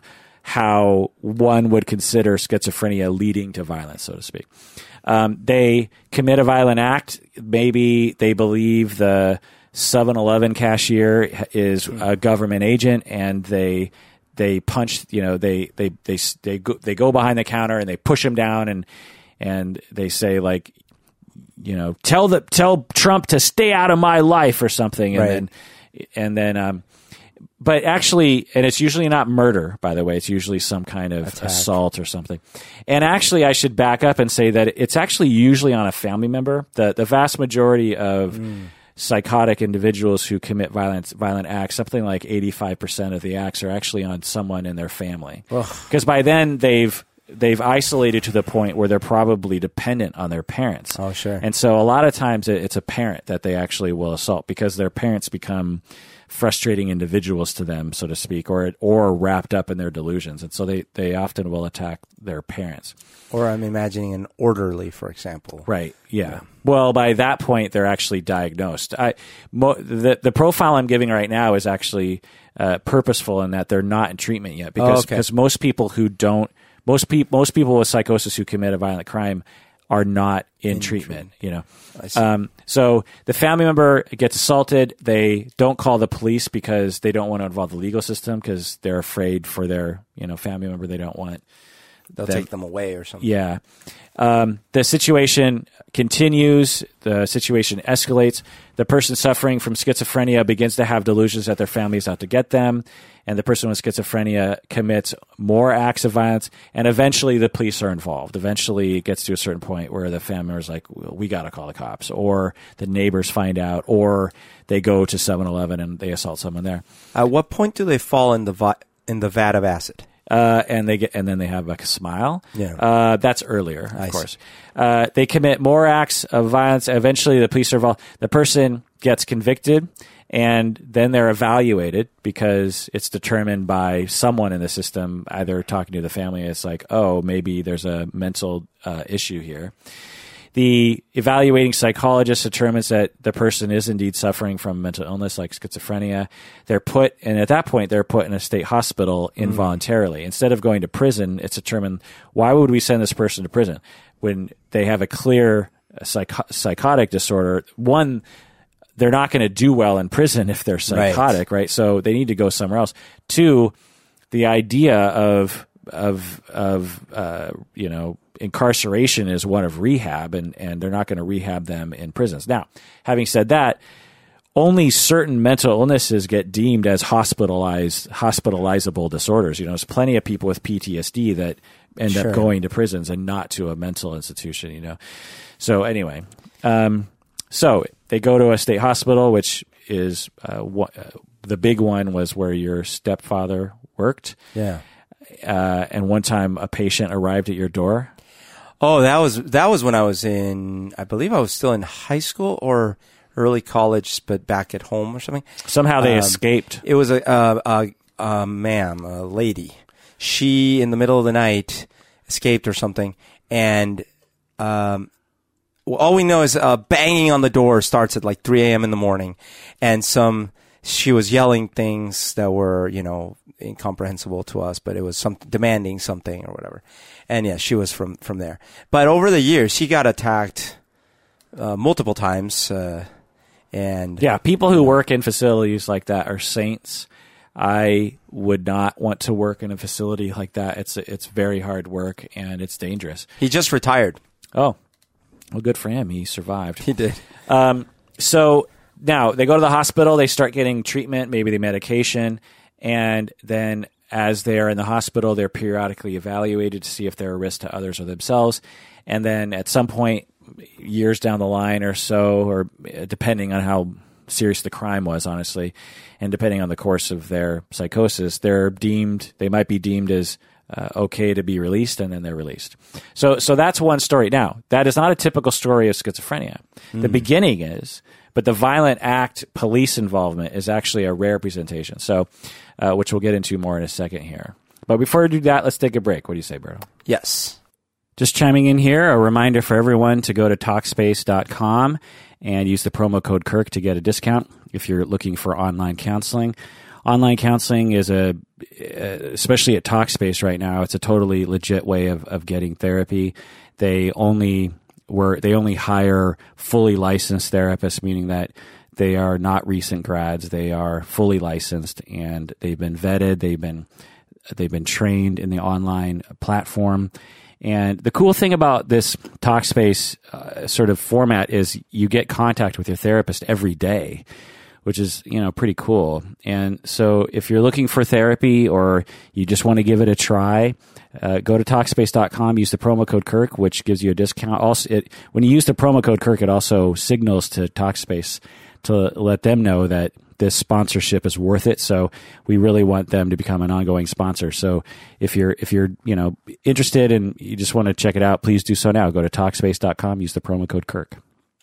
how one would consider schizophrenia leading to violence, so to speak. Um, they commit a violent act. Maybe they believe the seven eleven cashier is a government agent, and they... They punch, you know, they they they they go, they go behind the counter and they push him down, and and they say like, you know, tell the tell Trump to stay out of my life or something, and right. then and then um, but actually, and it's usually not murder, by the way. It's usually some kind of Attack. assault or something. And actually, I should back up and say that it's actually usually on a family member. The the vast majority of mm. psychotic individuals who commit violent violent acts, something like eighty-five percent of the acts are actually on someone in their family. Because by then they've they've isolated to the point where they're probably dependent on their parents. Oh, sure. And so a lot of times it's a parent that they actually will assault because their parents become frustrating individuals to them, so to speak, or or wrapped up in their delusions. And so they, they often will attack their parents. Or I'm imagining an orderly, for example. Right, yeah. yeah. Well, by that point, they're actually diagnosed. I, mo, the, the profile I'm giving right now is actually uh, purposeful in that they're not in treatment yet. Because oh, okay. because most people who don't, most, pe- most people with psychosis who commit a violent crime are not in, in treatment, treatment, you know. I see. Um, so the family member gets assaulted. They don't call the police because they don't want to involve the legal system because they're afraid for their, you know, family member. They don't want They'll them. take them away or something. Yeah. Um, the situation continues. The situation escalates. The person suffering from schizophrenia begins to have delusions that their family is out to get them. And the person with schizophrenia commits more acts of violence. And eventually the police are involved. Eventually it gets to a certain point where the family is like, well, we got to call the cops. Or the neighbors find out. Or they go to seven eleven and they assault someone there. At what point do they fall in the, vi- in the vat of acid? Uh, and they get, and then they have like a smile. Yeah. Uh, that's earlier, of I course. Uh, they commit more acts of violence. Eventually, the police are involved. The person gets convicted, and then they're evaluated because it's determined by someone in the system, either talking to the family. It's like, oh, maybe there's a mental uh, issue here. The evaluating psychologist determines that the person is indeed suffering from mental illness like schizophrenia. They're put, and at that point, they're put in a state hospital involuntarily. Mm. Instead of going to prison, it's determined, why would we send this person to prison? When they have a clear psych- psychotic disorder, one, they're not going to do well in prison if they're psychotic, right. right? So they need to go somewhere else. Two, the idea of of of uh, you know incarceration is one of rehab, and and they're not going to rehab them in prisons. Now, having said that, only certain mental illnesses get deemed as hospitalized hospitalizable disorders. You know, there's plenty of people with P T S D that end sure. up going to prisons and not to a mental institution. You know, so anyway, um, so they go to a state hospital, which is uh, wh- uh, the big one was where your stepfather worked. Yeah. Uh, and one time a patient arrived at your door. Oh, that was that was when I was in, I believe I was still in high school or early college, but back at home or something. Somehow they um, escaped. It was a, a, a, a ma'am, a lady. She, in the middle of the night, escaped or something, and um, well, all we know is uh, banging on the door starts at like three a.m. in the morning, and some she was yelling things that were, you know, incomprehensible to us, but it was some demanding something or whatever. And yeah, she was from, from there. But over the years, she got attacked uh, multiple times. Uh, and yeah, people who work in facilities like that are saints. I would not want to work in a facility like that. It's it's very hard work and it's dangerous. He just retired. Oh, well, good for him. He survived. He did. Um, so now they go to the hospital. They start getting treatment, maybe the medication. And then as they're in the hospital, they're periodically evaluated to see if they're a risk to others or themselves. And then at some point, years down the line or so, or depending on how serious the crime was, honestly, and depending on the course of their psychosis, they're deemed, they might be deemed as uh, okay to be released, and then they're released. So, so that's one story. Now, that is not a typical story of schizophrenia. Mm. The beginning is, but the violent act police involvement is actually a rare presentation. So, uh, which we'll get into more in a second here. But before we do that, let's take a break. What do you say, Berto? Yes. Just chiming in here, a reminder for everyone to go to Talkspace dot com and use the promo code Kirk to get a discount if you're looking for online counseling. Online counseling is a, especially at Talkspace right now, it's a totally legit way of, of getting therapy. They only were they only hire fully licensed therapists, meaning that they are not recent grads. They are fully licensed and they've been vetted. They've been they've been trained in the online platform. And the cool thing about this Talkspace uh, sort of format is you get contact with your therapist every day, which is, you know, pretty cool. And so if you're looking for therapy or you just want to give it a try, uh, go to Talkspace dot com, use the promo code Kirk, which gives you a discount. Also, it, when you use the promo code Kirk, it also signals to Talkspace to let them know that this sponsorship is worth it. So we really want them to become an ongoing sponsor. So if you're, if you're, you know, interested and you just want to check it out, please do so now. Go to Talkspace dot com, use the promo code Kirk.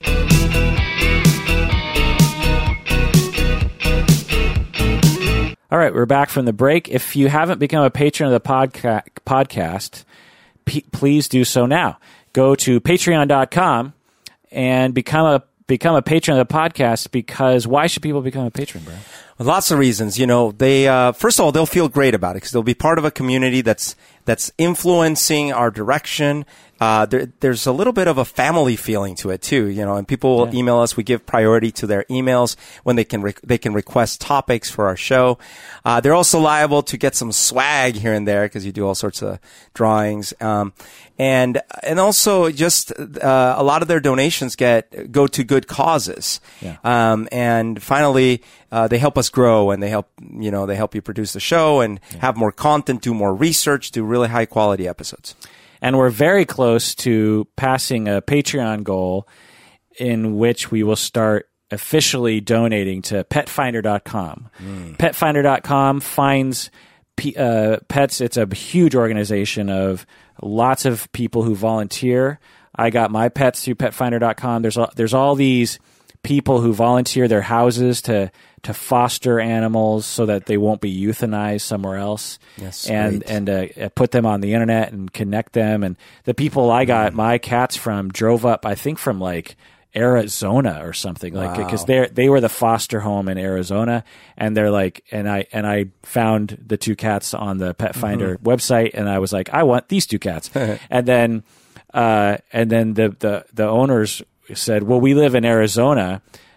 All right, we're back from the break. If you haven't become a patron of the podca- podcast, p- please do so now. Go to Patreon dot com and become a become a patron of the podcast, because why should people become a patron, bro? Well, lots of reasons. You know, they uh, first of all, they'll feel great about it because they'll be part of a community that's that's influencing our direction. Uh, there, there's a little bit of a family feeling to it too, you know, and people will yeah. email us. We give priority to their emails when they can, re- they can request topics for our show. Uh, they're also liable to get some swag here and there because you do all sorts of drawings. Um, and, and also just, uh, a lot of their donations get, go to good causes. Yeah. Um, and finally, uh, they help us grow and they help, you know, they help you produce the show and yeah. have more content, do more research, do really high quality episodes. And we're very close to passing a Patreon goal in which we will start officially donating to pet finder dot com. Mm. pet finder dot com finds p- uh, pets. It's a huge organization of lots of people who volunteer. I got my pets through pet finder dot com. There's all, there's all these people who volunteer their houses to to foster animals so that they won't be euthanized somewhere else. Yes, and great. and uh, put them on the internet and connect them. And the people I got mm. my cats from drove up, I think from like Arizona or something, like because wow. they they were the foster home in Arizona, and they're like, and I and I found the two cats on the Pet Finder mm-hmm. website, and I was like, I want these two cats, and then uh, and then the, the the owners said, well, we live in Arizona.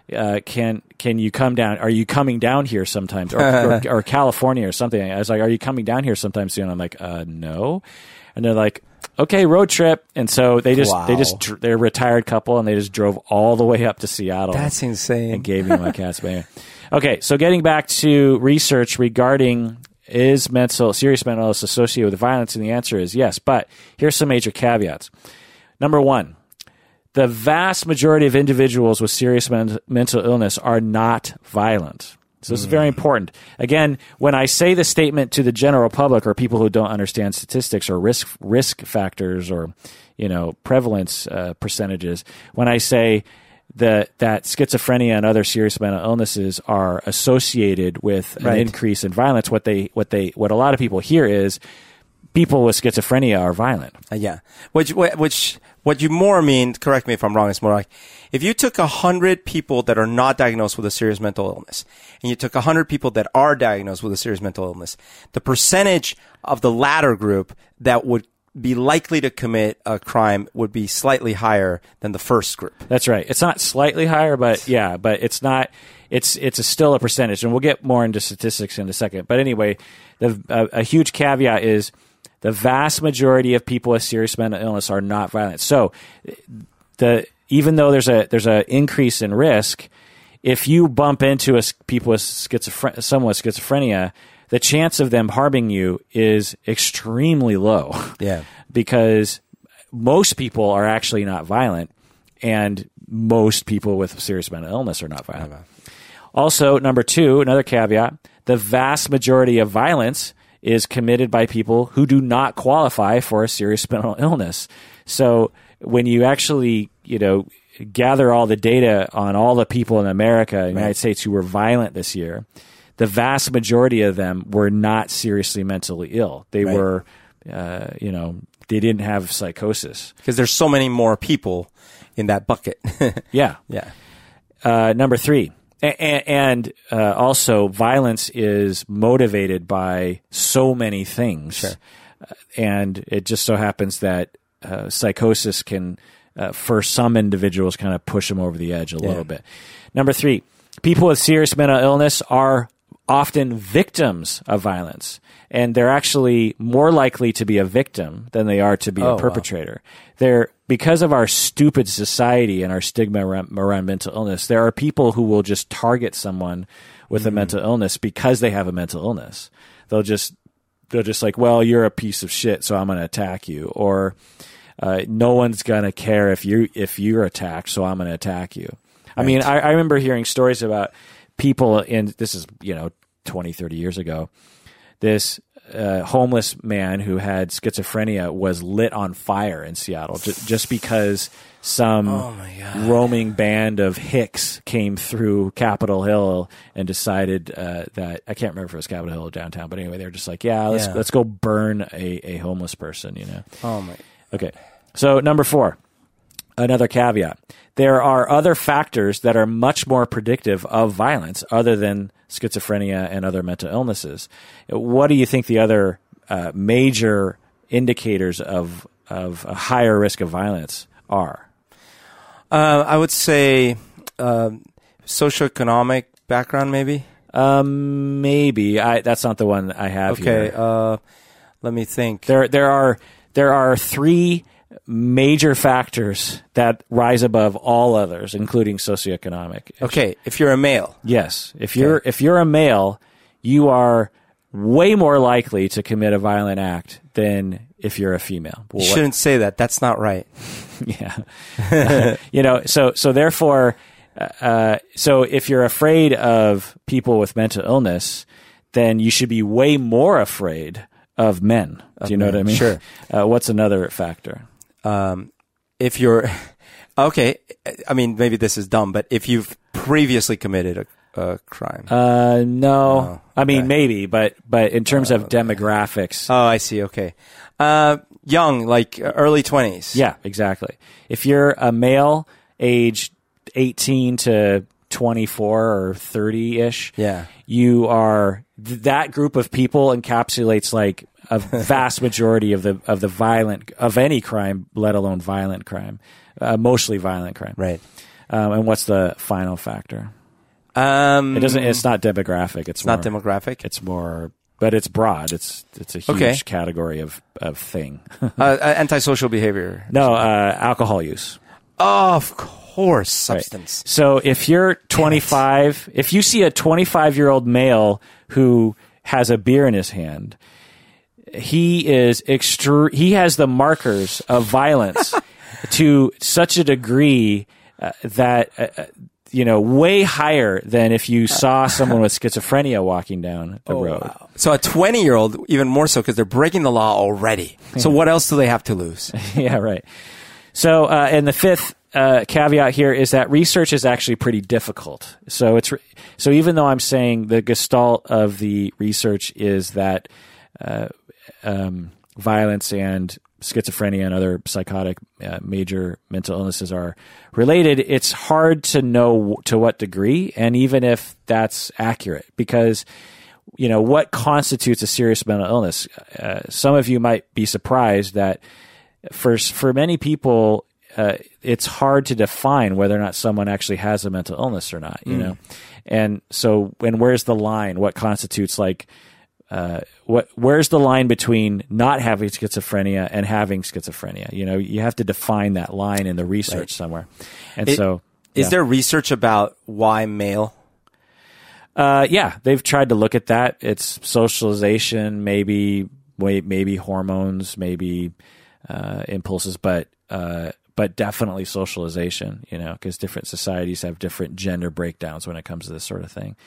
uh, can can you come down? Are you coming down here sometimes, or, or, or California or something? I was like, are you coming down here sometime soon? I'm like, uh, no, and they're like, okay, road trip, and so they just Wow. they just they're a retired couple, and they just drove all the way up to Seattle. That's insane. And gave me my cats. But anyway. Okay, so getting back to research regarding is mental serious mental illness associated with violence, and the answer is yes. But here's some major caveats. Number one. The vast majority of individuals with serious men- mental illness are not violent. So this mm. is very important. Again, when I say the statement to the general public or people who don't understand statistics or risk risk factors or, you know, prevalence uh, percentages, when I say that that schizophrenia and other serious mental illnesses are associated with an right. increase in violence, what they what they what a lot of people hear is people with schizophrenia are violent. Uh, yeah, which which. What you more mean, correct me if I'm wrong, it's more like if you took one hundred people that are not diagnosed with a serious mental illness and you took one hundred people that are diagnosed with a serious mental illness, the percentage of the latter group that would be likely to commit a crime would be slightly higher than the first group. That's right. It's not slightly higher, but yeah, but it's not, it's it's a still a percentage. And we'll get more into statistics in a second. But anyway, the, a, a huge caveat is the vast majority of people with serious mental illness are not violent. So, the even though there's a there's an increase in risk, if you bump into a, people with schizophrenia, someone with schizophrenia, the chance of them harming you is extremely low. Yeah, because most people are actually not violent, and most people with serious mental illness are not violent. Also, number two, another caveat: the vast majority of violence is committed by people who do not qualify for a serious mental illness. So when you actually, you know, gather all the data on all the people in America and the right. United States who were violent this year, the vast majority of them were not seriously mentally ill. They right. were, uh, you know, they didn't have psychosis. Because there's so many more people in that bucket. yeah. Yeah. Uh, number three. And, and uh, also, violence is motivated by so many things. Sure. Uh, and it just so happens that uh, psychosis can, uh, for some individuals, kind of push them over the edge a yeah. little bit. Number three, people with serious mental illness are often victims of violence. And they're actually more likely to be a victim than they are to be oh, a perpetrator. Wow. They're because of our stupid society and our stigma around, around mental illness, there are people who will just target someone with mm-hmm. a mental illness because they have a mental illness. They'll just they'll just like, well, you're a piece of shit, so I'm going to attack you, or uh, no one's going to care if you if you're attacked, so I'm going to attack you. Right. I mean, I, I remember hearing stories about people in this is you know twenty, thirty years ago. This uh, homeless man who had schizophrenia was lit on fire in Seattle j- just because some oh roaming band of hicks came through Capitol Hill and decided uh, that I can't remember if it was Capitol Hill or downtown, but anyway, they were just like, yeah, let's yeah. let's go burn a, a homeless person, you know. Oh my. Okay, so number four, another caveat. There are other factors that are much more predictive of violence other than schizophrenia and other mental illnesses. What do you think the other uh, major indicators of of a higher risk of violence are? Uh, I would say uh, socioeconomic background, maybe. Um, maybe I. That's not the one I have okay, here. Uh, let me think. There, there are there are three major factors that rise above all others, including socioeconomic. Okay, if you're a male. Yes. If you're if you're a male, you are way more likely to commit a violent act than if you're a female. Well, you shouldn't what? say that. That's not right. yeah. you know, so so therefore uh, so if you're afraid of people with mental illness, then you should be way more afraid of men. Do you know men. what I mean? Sure. Uh, what's another factor? Um, if you're okay, I mean, maybe this is dumb, but if you've previously committed a, a crime, uh, no, oh, I mean okay. maybe, but but in terms uh, of demographics, oh, I see. Okay, uh, young, like early twenties. Yeah, exactly. If you're a male, aged eighteen to twenty-four or thirty ish, yeah, you are th- that group of people encapsulates like a vast majority of the of the violent of any crime, let alone violent crime, uh, mostly violent crime. Right. Um, and what's the final factor? Um, It doesn't. It's not demographic. It's, It's more, not demographic. It's more, but it's broad. It's it's a huge Okay. category of of thing. uh, uh, antisocial behavior. No, uh, alcohol use. Oh, of course, substance. Right. So if you're twenty-five, if you see a twenty-five-year-old male who has a beer in his hand, he is extru- He has the markers of violence to such a degree uh, that. Uh, you know, way higher than if you saw someone with schizophrenia walking down the Oh, road. wow. So a twenty-year-old, even more so, because they're breaking the law already. So what else do they have to lose? Yeah, right. So, uh, and the fifth uh, caveat here is that research is actually pretty difficult. So it's re- so even though I'm saying the gestalt of the research is that uh, um, violence and schizophrenia and other psychotic uh, major mental illnesses are related, it's hard to know to what degree, and even if that's accurate, because you know what constitutes a serious mental illness. Uh, some of you might be surprised that for for many people, uh, it's hard to define whether or not someone actually has a mental illness or not. You mm. know, and so and where's the line? What constitutes like Uh, what? Where's the line between not having schizophrenia and having schizophrenia? You know, you have to define that line in the research right. somewhere. And it, so, is yeah. there research about why male? Uh, yeah, they've tried to look at that. It's socialization, maybe, maybe hormones, maybe uh, impulses, but uh, but definitely socialization. You know, because different societies have different gender breakdowns when it comes to this sort of thing.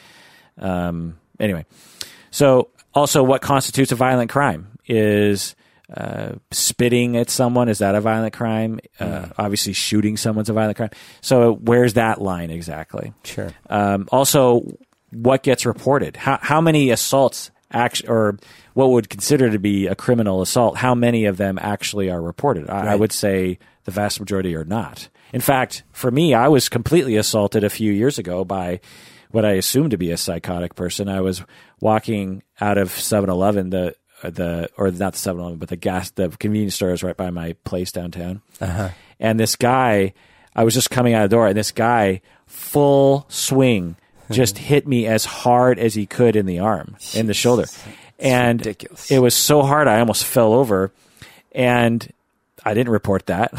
Um, anyway, so. Also, what constitutes a violent crime is uh, spitting at someone. Is that a violent crime? Uh, mm. Obviously, shooting someone's a violent crime. So, where's that line exactly? Sure. Um, also, what gets reported? How how many assaults act or what would consider to be a criminal assault? How many of them actually are reported? I, right. I would say the vast majority are not. In fact, for me, I was completely assaulted a few years ago by what I assumed to be a psychotic person. I was walking out of seven eleven, the the or not the seven eleven, but the gas the convenience store is right by my place downtown. Uh-huh. And this guy, I was just coming out of the door, and this guy, full swing, just hit me as hard as he could in the arm, Jeez. in the shoulder. And ridiculous. It was so hard I almost fell over. And I didn't report that.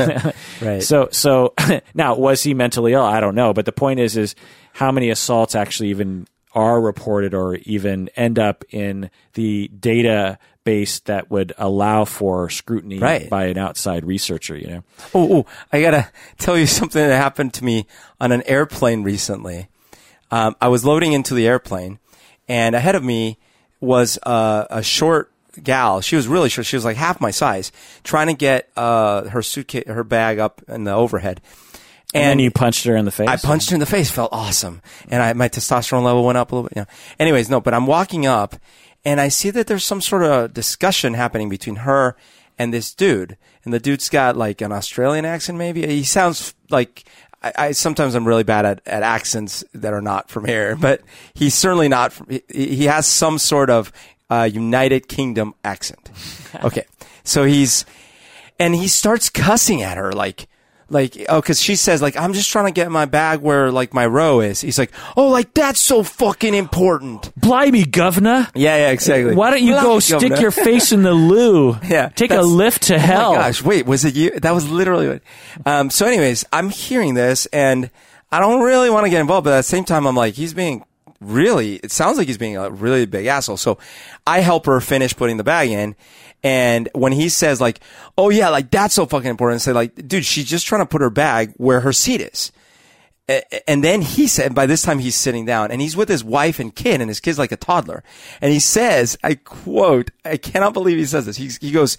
Right. So, so now, was he mentally ill? I don't know. But the point is, is how many assaults actually even are reported or even end up in the database that would allow for scrutiny right. by an outside researcher, you know? Oh, oh, I gotta tell you something that happened to me on an airplane recently. Um, I was loading into the airplane, and ahead of me was uh, a short gal. She was really short. She was like half my size, trying to get uh, her suitcase, her bag up in the overhead. And, and then you punched her in the face? I punched her in the face. Felt awesome. And I, my testosterone level went up a little bit. You know. Anyways, no, but I'm walking up, and I see that there's some sort of discussion happening between her and this dude. And the dude's got like an Australian accent, maybe. He sounds like... I, I sometimes I'm really bad at, at accents that are not from here, but he's certainly not from... He, he has some sort of uh, United Kingdom accent. Okay. So he's... And he starts cussing at her like... Like, oh, cause she says, like, I'm just trying to get my bag where, like, my row is. He's like, oh, like, that's so fucking important. Blimey, governor. Yeah, yeah, exactly. Why don't you Blimey, go stick governor. your face in the loo? Yeah. Take a lift to hell. Oh my gosh, wait, was it you? That was literally what. Um, so anyways, I'm hearing this, and I don't really want to get involved, but at the same time, I'm like, he's being really, it sounds like he's being a really big asshole. So I help her finish putting the bag in. And when he says like, oh yeah, like that's so fucking important, I say like, dude, she's just trying to put her bag where her seat is. And then he said, by this time he's sitting down and he's with his wife and kid, and his kid's like a toddler. And he says, I quote, I cannot believe he says this. He, he goes,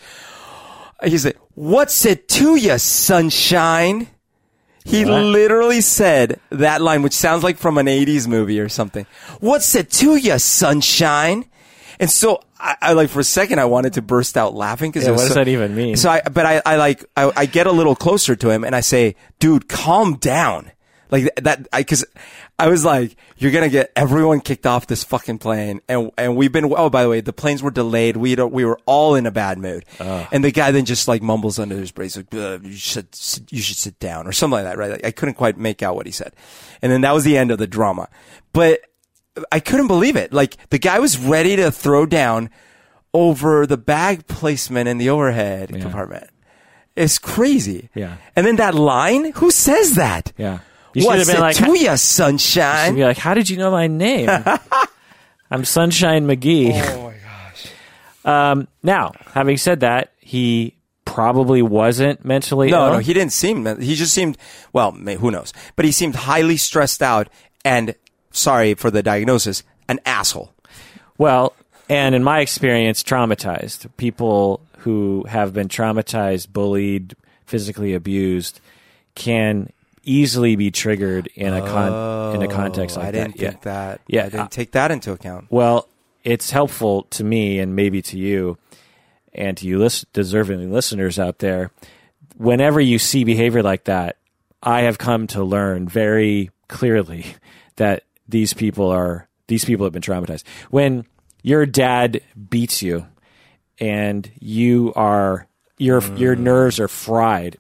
he said, what's it to you, sunshine? He what? literally said that line, which sounds like from an eighties movie or something. What's it to you, sunshine? And so I, I like for a second I wanted to burst out laughing because yeah, what so, does that even mean? So I, but I, I like I, I get a little closer to him and I say, "Dude, calm down. Like that, I, cause I was like, you're going to get everyone kicked off this fucking plane. And, and we've been, oh, by the way, the planes were delayed. We don't, we were all in a bad mood. Uh. And the guy then just like mumbles under his breath, like, you should, you should sit down or something like that, right? Like, I couldn't quite make out what he said. And then that was the end of the drama. But I couldn't believe it. Like the guy was ready to throw down over the bag placement in the overhead yeah. compartment. It's crazy. Yeah. And then that line, who says that? Yeah. You should have been like, to ya, Sunshine. You should be like, how did you know my name? I'm Sunshine McGee. Oh my gosh. Um, now, having said that, he probably wasn't mentally no, ill. No, no, he didn't seem, he just seemed, well, who knows, but he seemed highly stressed out and, sorry for the diagnosis, an asshole. Well, and in my experience, traumatized. People who have been traumatized, bullied, physically abused can easily be triggered in a con- oh, in a context like I didn't that. think yeah. that. Yeah, I didn't take that into account. Well, it's helpful to me and maybe to you and to you list- deserving listeners out there. Whenever you see behavior like that, I have come to learn very clearly that these people are these people have been traumatized. When your dad beats you and you are your mm. your nerves are fried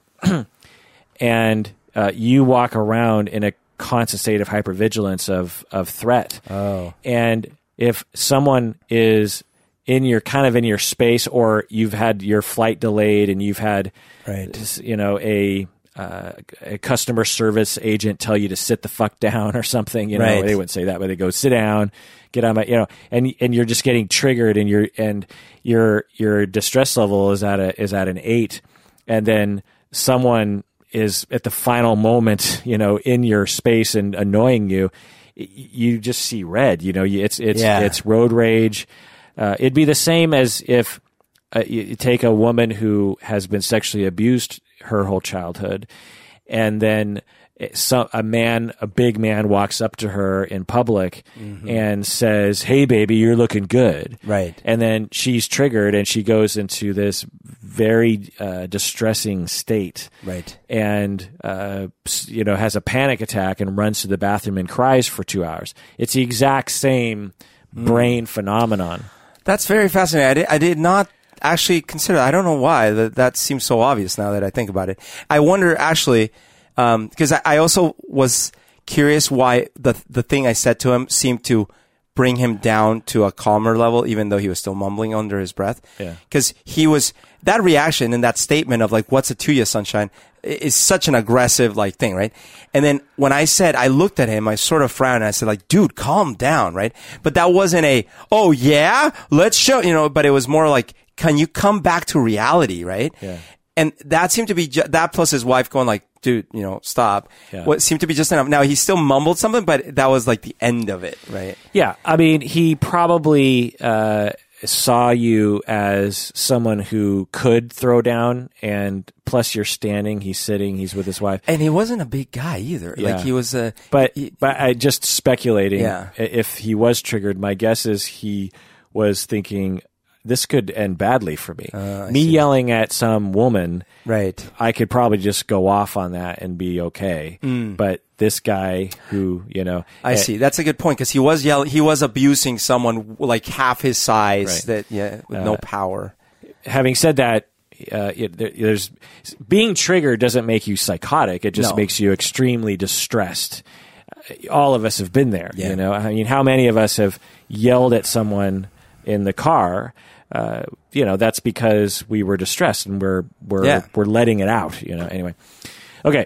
and uh, you walk around in a constant state of hypervigilance of of threat. Oh. And if someone is in your kind of in your space, or you've had your flight delayed and you've had right. you know a uh, a customer service agent tell you to sit the fuck down or something, you know, right. they wouldn't say that, but they go, sit down, get on my, you know, and, and you're just getting triggered and your, and your, your distress level is at a, is at an eight. And then someone is at the final moment, you know, in your space and annoying you, you just see red, you know, it's, it's, yeah. it's road rage. Uh, it'd be the same as if uh, you take a woman who has been sexually abused her whole childhood, and then some, a man, a big man walks up to her in public mm-hmm. and says, "Hey baby, you're looking good." Right. And then she's triggered and she goes into this very uh, distressing state. Right. And, uh, you know, has a panic attack and runs to the bathroom and cries for two hours. It's the exact same mm. brain phenomenon. That's very fascinating. I did, I did not actually consider, I don't know why, that, that seems so obvious now that I think about it. I wonder actually, um, because I, I also was curious why the the thing I said to him seemed to bring him down to a calmer level, even though he was still mumbling under his breath. Yeah. Because he was, that reaction and that statement of like, what's it to you, Sunshine, is such an aggressive like thing, right? And then when I said, I looked at him, I sort of frowned and I said like, dude, calm down, right? But that wasn't a, oh yeah, let's show, you know, but it was more like, can you come back to reality, right? Yeah. And that seemed to be, ju- that plus his wife going like, dude, you know, stop. Yeah. What seemed to be just enough. Now, he still mumbled something, but that was like the end of it, right? Yeah. I mean, he probably uh, saw you as someone who could throw down, and plus you're standing, he's sitting, he's with his wife. And he wasn't a big guy either. Yeah. Like he was a... But, he, but I just speculating, yeah. if he was triggered, my guess is he was thinking, this could end badly for me. Uh, me see. yelling at some woman, right? I could probably just go off on that and be okay. Mm. But this guy who, you know, I uh, see. That's a good point, because he was yelling, he was abusing someone like half his size, Right. that yeah, with uh, no power. Having said that, uh, it, there, there's being triggered doesn't make you psychotic. It just No. makes you extremely distressed. All of us have been there. Yeah. You know, I mean, how many of us have yelled at someone in the car? Uh, you know, that's because we were distressed and we're we're Yeah. we're letting it out. You know, anyway. Okay,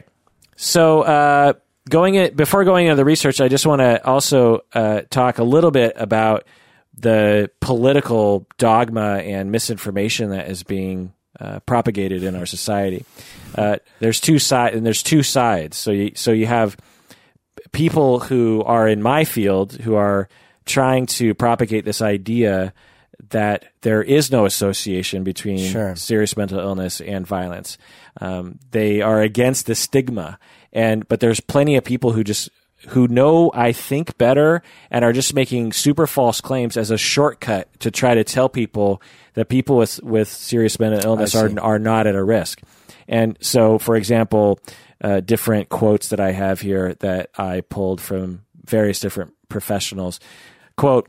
so uh, going in, before going into the research, I just want to also uh, talk a little bit about the political dogma and misinformation that is being uh, propagated in our society. Uh, there's two sides, and there's two sides. So you so you have people who are in my field who are trying to propagate this idea that there is no association between Sure. serious mental illness and violence. Um, they are against the stigma, and but there's plenty of people who just who know, I think, better and are just making super false claims as a shortcut to try to tell people that people with with serious mental illness I are see. are not at a risk. And so, for example, uh, different quotes that I have here that I pulled from various different professionals. Quote,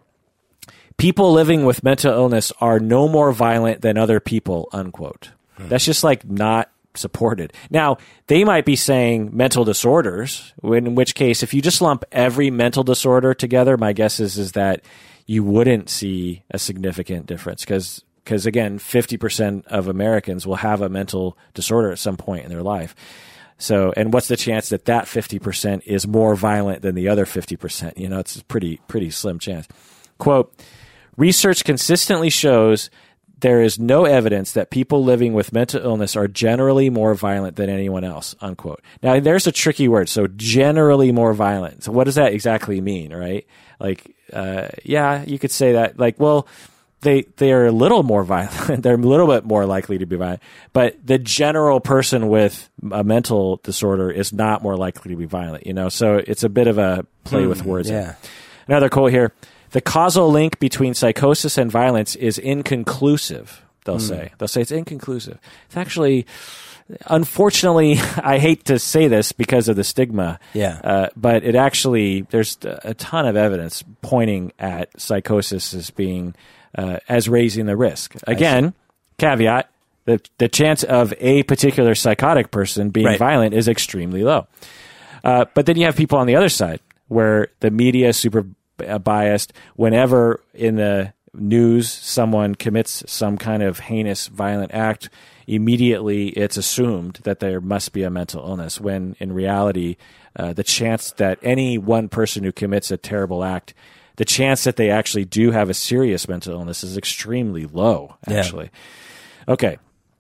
people living with mental illness are no more violent than other people, unquote. Hmm. That's just like not supported. Now, they might be saying mental disorders, in which case, if you just lump every mental disorder together, my guess is, is that you wouldn't see a significant difference because, because again, fifty percent of Americans will have a mental disorder at some point in their life. So, and what's the chance that that fifty percent is more violent than the other fifty percent? You know, it's a pretty, pretty slim chance. Quote, research consistently shows there is no evidence that people living with mental illness are generally more violent than anyone else, unquote. Now, there's a tricky word. So generally more violent. So what does that exactly mean, right? Like, uh, yeah, you could say that. Like, well, they they are a little more violent. They're a little bit more likely to be violent. But the general person with a mental disorder is not more likely to be violent, you know? So it's a bit of a play mm, with words. Yeah. Another quote here. The causal link between psychosis and violence is inconclusive, they'll mm. say. They'll say it's inconclusive. It's actually, unfortunately, I hate to say this because of the stigma, yeah. uh, but it actually, there's a ton of evidence pointing at psychosis as being, uh, as raising the risk. Again, caveat, the, the chance of a particular psychotic person being right. violent is extremely low. Uh, but then you have people on the other side where the media is super biased. Whenever in the news someone commits some kind of heinous violent act, immediately it's assumed that there must be a mental illness, when in reality uh, the chance that any one person who commits a terrible act, the chance that they actually do have a serious mental illness is extremely low, actually. Yeah. Okay.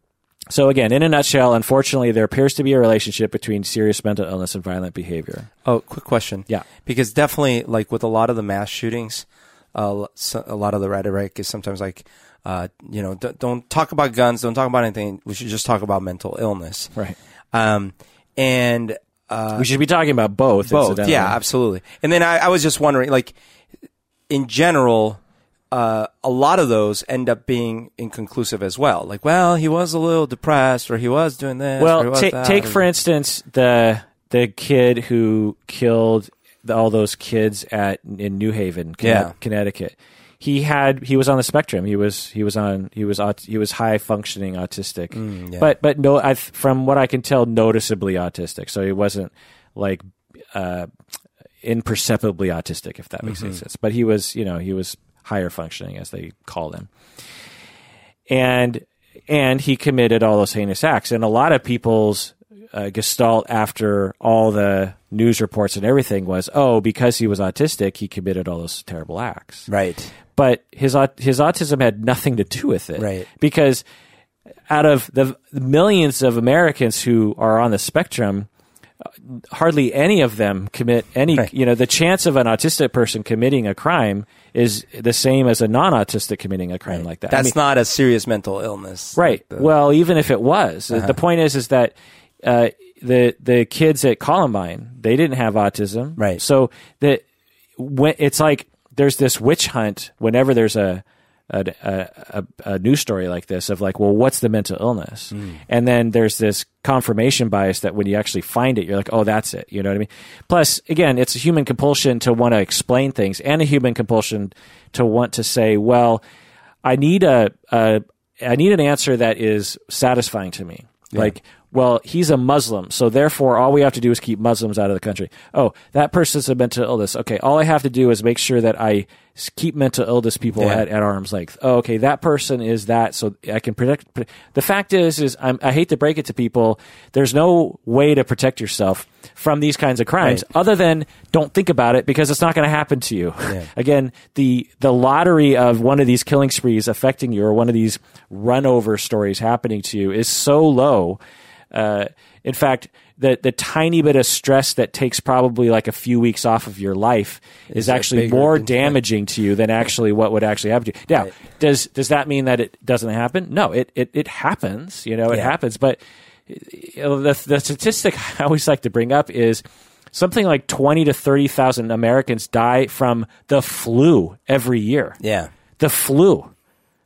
So again, in a nutshell, unfortunately, there appears to be a relationship between serious mental illness and violent behavior. Oh, quick question. Yeah. Because definitely, like with a lot of the mass shootings, uh, so a lot of the rhetoric is sometimes like, uh, you know, d- don't talk about guns, don't talk about anything. We should just talk about mental illness. Right. Um, and uh, we should be talking about both. Both, yeah, absolutely. And then I, I was just wondering, like, in general, Uh, a lot of those end up being inconclusive as well. Like, well, he was a little depressed, or he was doing this. Well, or he was ta- that, take or... for instance the the kid who killed the, all those kids at in New Haven, Conne- yeah. Connecticut. He had he was on the spectrum. He was he was on he was aut- he was high functioning autistic, mm, yeah. but but no, I've, from what I can tell, noticeably autistic. So he wasn't like uh, imperceptibly autistic, if that makes mm-hmm. any sense. But he was, you know, he was higher functioning, as they called him. And and he committed all those heinous acts. And a lot of people's uh, gestalt after all the news reports and everything was, oh, because he was autistic, he committed all those terrible acts. Right. But his his autism had nothing to do with it. Right. Because out of the millions of Americans who are on the spectrum, hardly any of them commit any, right. you know, the chance of an autistic person committing a crime is the same as a non-autistic committing a crime right. like that. That's I mean, not a serious mental illness. Right. Like the... Well, even if it was, uh-huh. the point is, is that uh, the the kids at Columbine, they didn't have autism. Right. So that when it's like there's this witch hunt whenever there's a A, a, a news story like this of like, well, what's the mental illness? Mm. And then there's this confirmation bias that when you actually find it, you're like, oh, that's it. You know what I mean? Plus, again, it's a human compulsion to want to explain things, and a human compulsion to want to say, well, I need a, a I need an answer that is satisfying to me. Yeah. Like, well, he's a Muslim, so therefore all we have to do is keep Muslims out of the country. Oh, that person's a mental illness. Okay, all I have to do is make sure that I keep mental illness people yeah. at, at arm's length. Oh, okay, that person is that, so I can protect. The fact is, is I'm, I hate to break it to people, there's no way to protect yourself from these kinds of crimes right. other than don't think about it, because it's not going to happen to you. Yeah. Again, the the lottery of one of these killing sprees affecting you, or one of these run-over stories happening to you, is so low. Uh, in fact, the the tiny bit of stress that takes probably like a few weeks off of your life is, is actually more damaging to you than actually what would actually happen to you. Now, right. does does that mean that it doesn't happen? No, it it, it happens. You know, it yeah. happens. But you know, the the statistic I always like to bring up is something like twenty to thirty thousand Americans die from the flu every year. Yeah, the flu.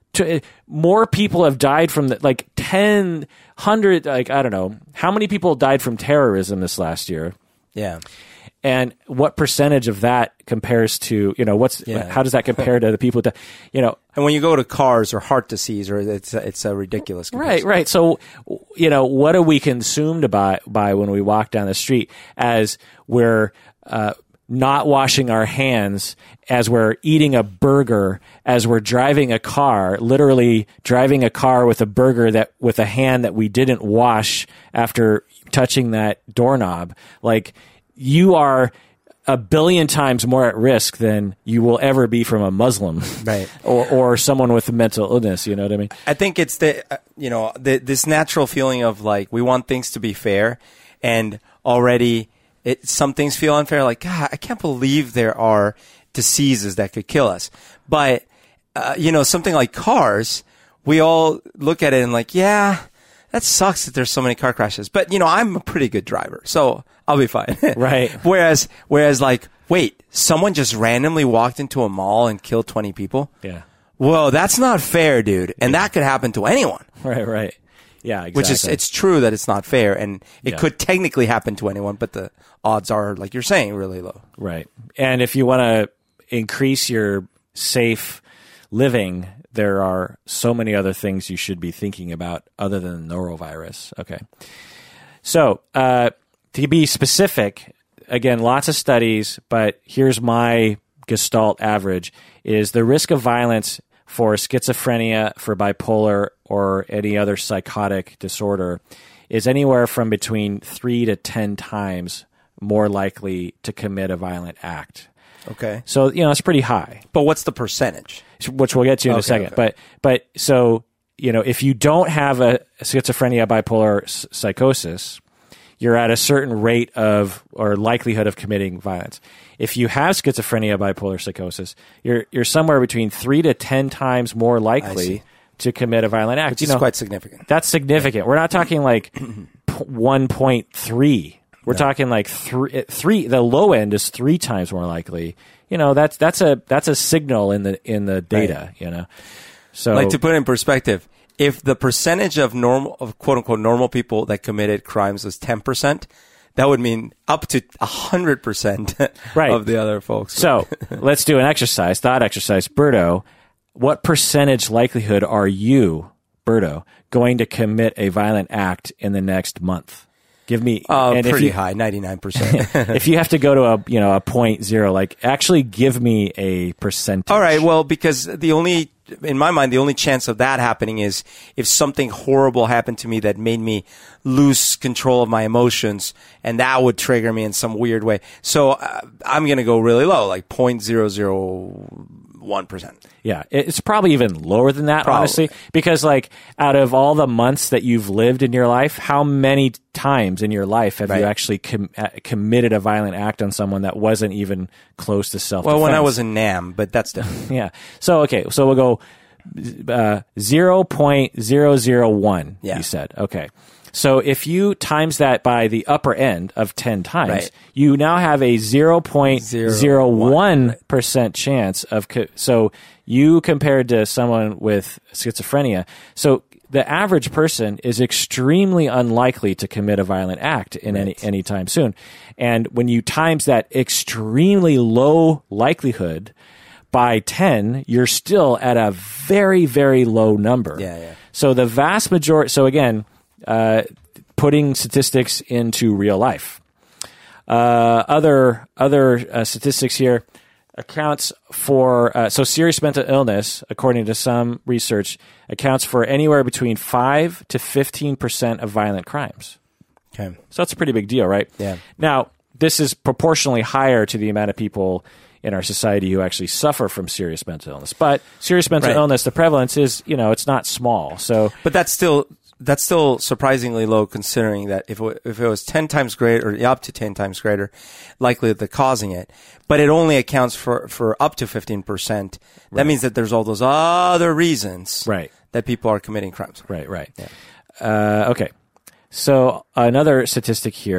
to, more people have died from the, like ten, one hundred, like, I don't know, how many people died from terrorism this last year? Yeah. And what percentage of that compares to, you know, what's, Yeah. how does that compare to the people that, you know, And when you go to cars or heart disease, or it's a, it's a ridiculous right, comparison. right. So, you know, what are we consumed by, by when we walk down the street as we're, uh, not washing our hands, as we're eating a burger, as we're driving a car, literally driving a car with a burger that with a hand that we didn't wash after touching that doorknob. Like, you are a billion times more at risk than you will ever be from a Muslim, Right. or or someone with a mental illness. You know what I mean? I think it's the, uh, you know, the, this natural feeling of like, we want things to be fair, and already it, some things feel unfair. Like, God, I can't believe there are diseases that could kill us. But, uh, you know, something like cars, we all look at it and like, yeah, that sucks that there's so many car crashes. But, you know, I'm a pretty good driver, so I'll be fine. Right. Whereas, whereas like, wait, someone just randomly walked into a mall and killed twenty people? Yeah. Whoa, that's not fair, dude. And that could happen to anyone. Right. Right. Yeah. Exactly. Which is, it's true that it's not fair, and it Yeah. could technically happen to anyone, but the odds are, like you're saying, really low. Right. And if you want to increase your safe living, there are so many other things you should be thinking about other than norovirus. Okay. So, uh, to be specific, again, lots of studies, but here's my Gestalt average, is the risk of violence for schizophrenia, for bipolar, or any other psychotic disorder is anywhere from between three to ten times more likely to commit a violent act. Okay. So, you know, it's pretty high, But what's the percentage? which we'll get to in Okay, a second. okay. But, but so, you know, if you don't have a schizophrenia, bipolar s- psychosis, you're at a certain rate of or likelihood of committing violence. If you have schizophrenia, bipolar psychosis, you're you're somewhere between three to ten times more see. likely to commit a violent act. Which you is know, quite significant. that's significant. We're not talking like one point three. We're talking like three, three. The low end is three times more likely. You know, that's that's a that's a signal in the in the data. You know, so Like, to put it in perspective, if the percentage of normal, of quote unquote normal people that committed crimes was ten percent, that would mean up to one hundred percent Right. of the other folks. So let's do an exercise, thought exercise. Berto, what percentage likelihood are you, Berto, going to commit a violent act in the next month? Give me Uh, and if pretty you- high, ninety-nine percent. If you have to go to a you know a point zero, like actually give me a percentage. All right, well, because the only, in my mind, the only chance of that happening is if something horrible happened to me that made me lose control of my emotions, and that would trigger me in some weird way. So uh, I'm going to go really low, like zero point zero zero one percent. Yeah, it- it's probably even lower than that, Probably. honestly, because like out of all the months that you've lived in your life, how many times in your life have you Right. actually com- uh, committed a violent act on someone that wasn't even close to self-defense? Well, when I was in NAM, but that's different. Yeah. So, okay. So we'll go uh, zero point zero zero one, Yeah. you said. Okay. So if you times that by the upper end of ten times, Right. you now have a zero point zero one percent chance of, co- so you compared to someone with schizophrenia. So the average person is extremely unlikely to commit a violent act in any any time soon. And when you times that extremely low likelihood by ten, you're still at a very, very low number. Yeah, yeah. So the vast majority, so again, uh, putting statistics into real life. Uh, other other uh, statistics here accounts for, uh, so serious mental illness, according to some research, accounts for anywhere between five to fifteen percent of violent crimes. Okay. So that's a pretty big deal, right? Yeah. Now, this is proportionally higher to the amount of people in our society who actually suffer from serious mental illness. But serious mental Right. illness, the prevalence is, you know, it's not small. So, But that's still that's still surprisingly low, considering that if it, if it was ten times greater, or up to ten times greater, likely the causing it, but it only accounts for, for up to fifteen percent. That means that there's all those other reasons right, that people are committing crimes. right, right. Uh, okay. So another statistic here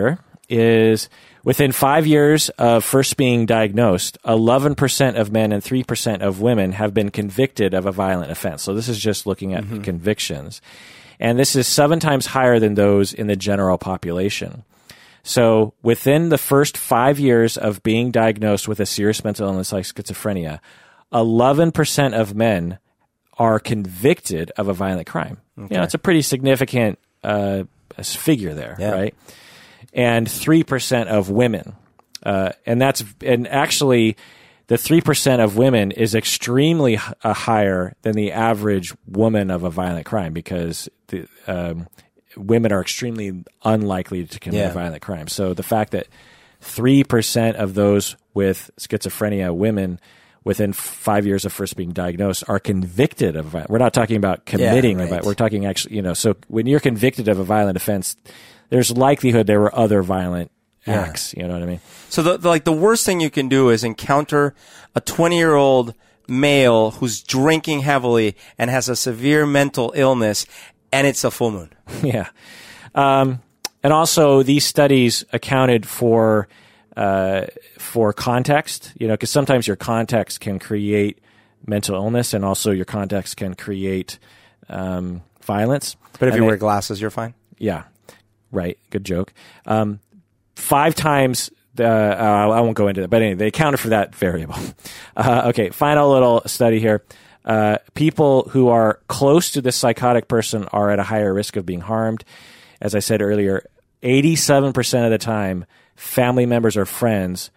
is within five years of first being diagnosed, eleven percent of men and three percent of women have been convicted of a violent offense. So this is just looking at mm-hmm. convictions. And this is seven times higher than those in the general population. So within the first five years of being diagnosed with a serious mental illness like schizophrenia, eleven percent of men are convicted of a violent crime. Okay. You know, it's a pretty significant uh, figure there, yeah. right? And three percent of women. Uh, and that's and actually the three percent of women is extremely h- uh, higher than the average woman of a violent crime because the, um, women are extremely unlikely to commit yeah. a violent crime. So the fact that three percent of those with schizophrenia, women, within five years of first being diagnosed, are convicted of violence. We're not talking about committing yeah, a right. violent. We're talking actually, you know, so when you're convicted of a violent offense, there's likelihood there were other violent yeah. acts. You know what I mean? So the, the like the worst thing you can do is encounter a twenty-year-old male who's drinking heavily and has a severe mental illness, and it's a full moon. Yeah. Um, and also, these studies accounted for uh, for context, you know, because sometimes your context can create mental illness, and also your context can create um, violence. But if and you they, wear glasses, you're fine? Yeah. Right. Good joke. Um, five times... Uh, I won't go into that, but anyway, they accounted for that variable. Uh, okay, final little study here. Uh, people who are close to this psychotic person are at a higher risk of being harmed. As I said earlier, eighty-seven percent of the time, family members or friends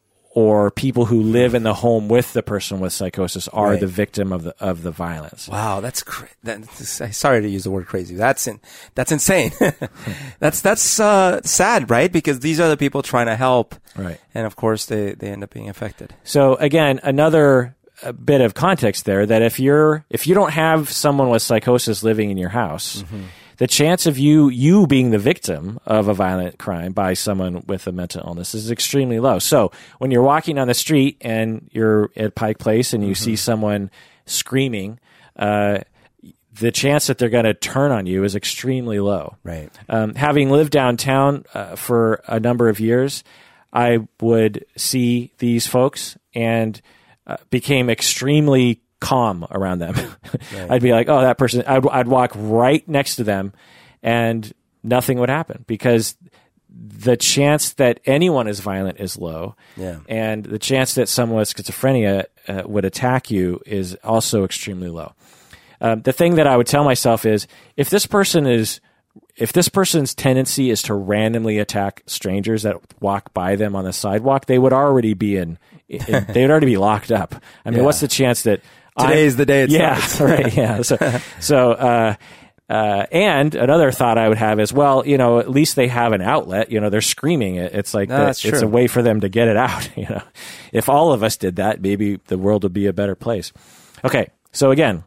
or people who live in the home with the person with psychosis are right. the victim of the of the violence. Wow, that's cra- that's sorry to use the word crazy. That's in, that's insane. that's that's uh, sad, right? Because these are the people trying to help, right? And of course, they, they end up being affected. So again, another a bit of context there that if you're if you don't have someone with psychosis living in your house, mm-hmm. the chance of you you being the victim of a violent crime by someone with a mental illness is extremely low. So when you're walking on the street and you're at Pike Place and you mm-hmm. see someone screaming, uh, the chance that they're going to turn on you is extremely low. Right. Um, having lived downtown uh, for a number of years, I would see these folks and uh, became extremely calm around them. Right. I'd be like, oh, that person, I'd, I'd walk right next to them and nothing would happen because the chance that anyone is violent is low. Yeah. And the chance that someone with schizophrenia uh, would attack you is also extremely low. Um, the thing that I would tell myself is if this person is, if this person's tendency is to randomly attack strangers that walk by them on the sidewalk, they would already be in, in they would already be locked up. I mean, yeah. what's the chance that Today is the day it yeah, starts. right, yeah. So, so uh, uh, and another thought I would have is, well, you know, at least they have an outlet. You know, they're screaming it. It's like no, the, that's it's true. a way for them to get it out. You know, if all of us did that, maybe the world would be a better place. Okay, so again,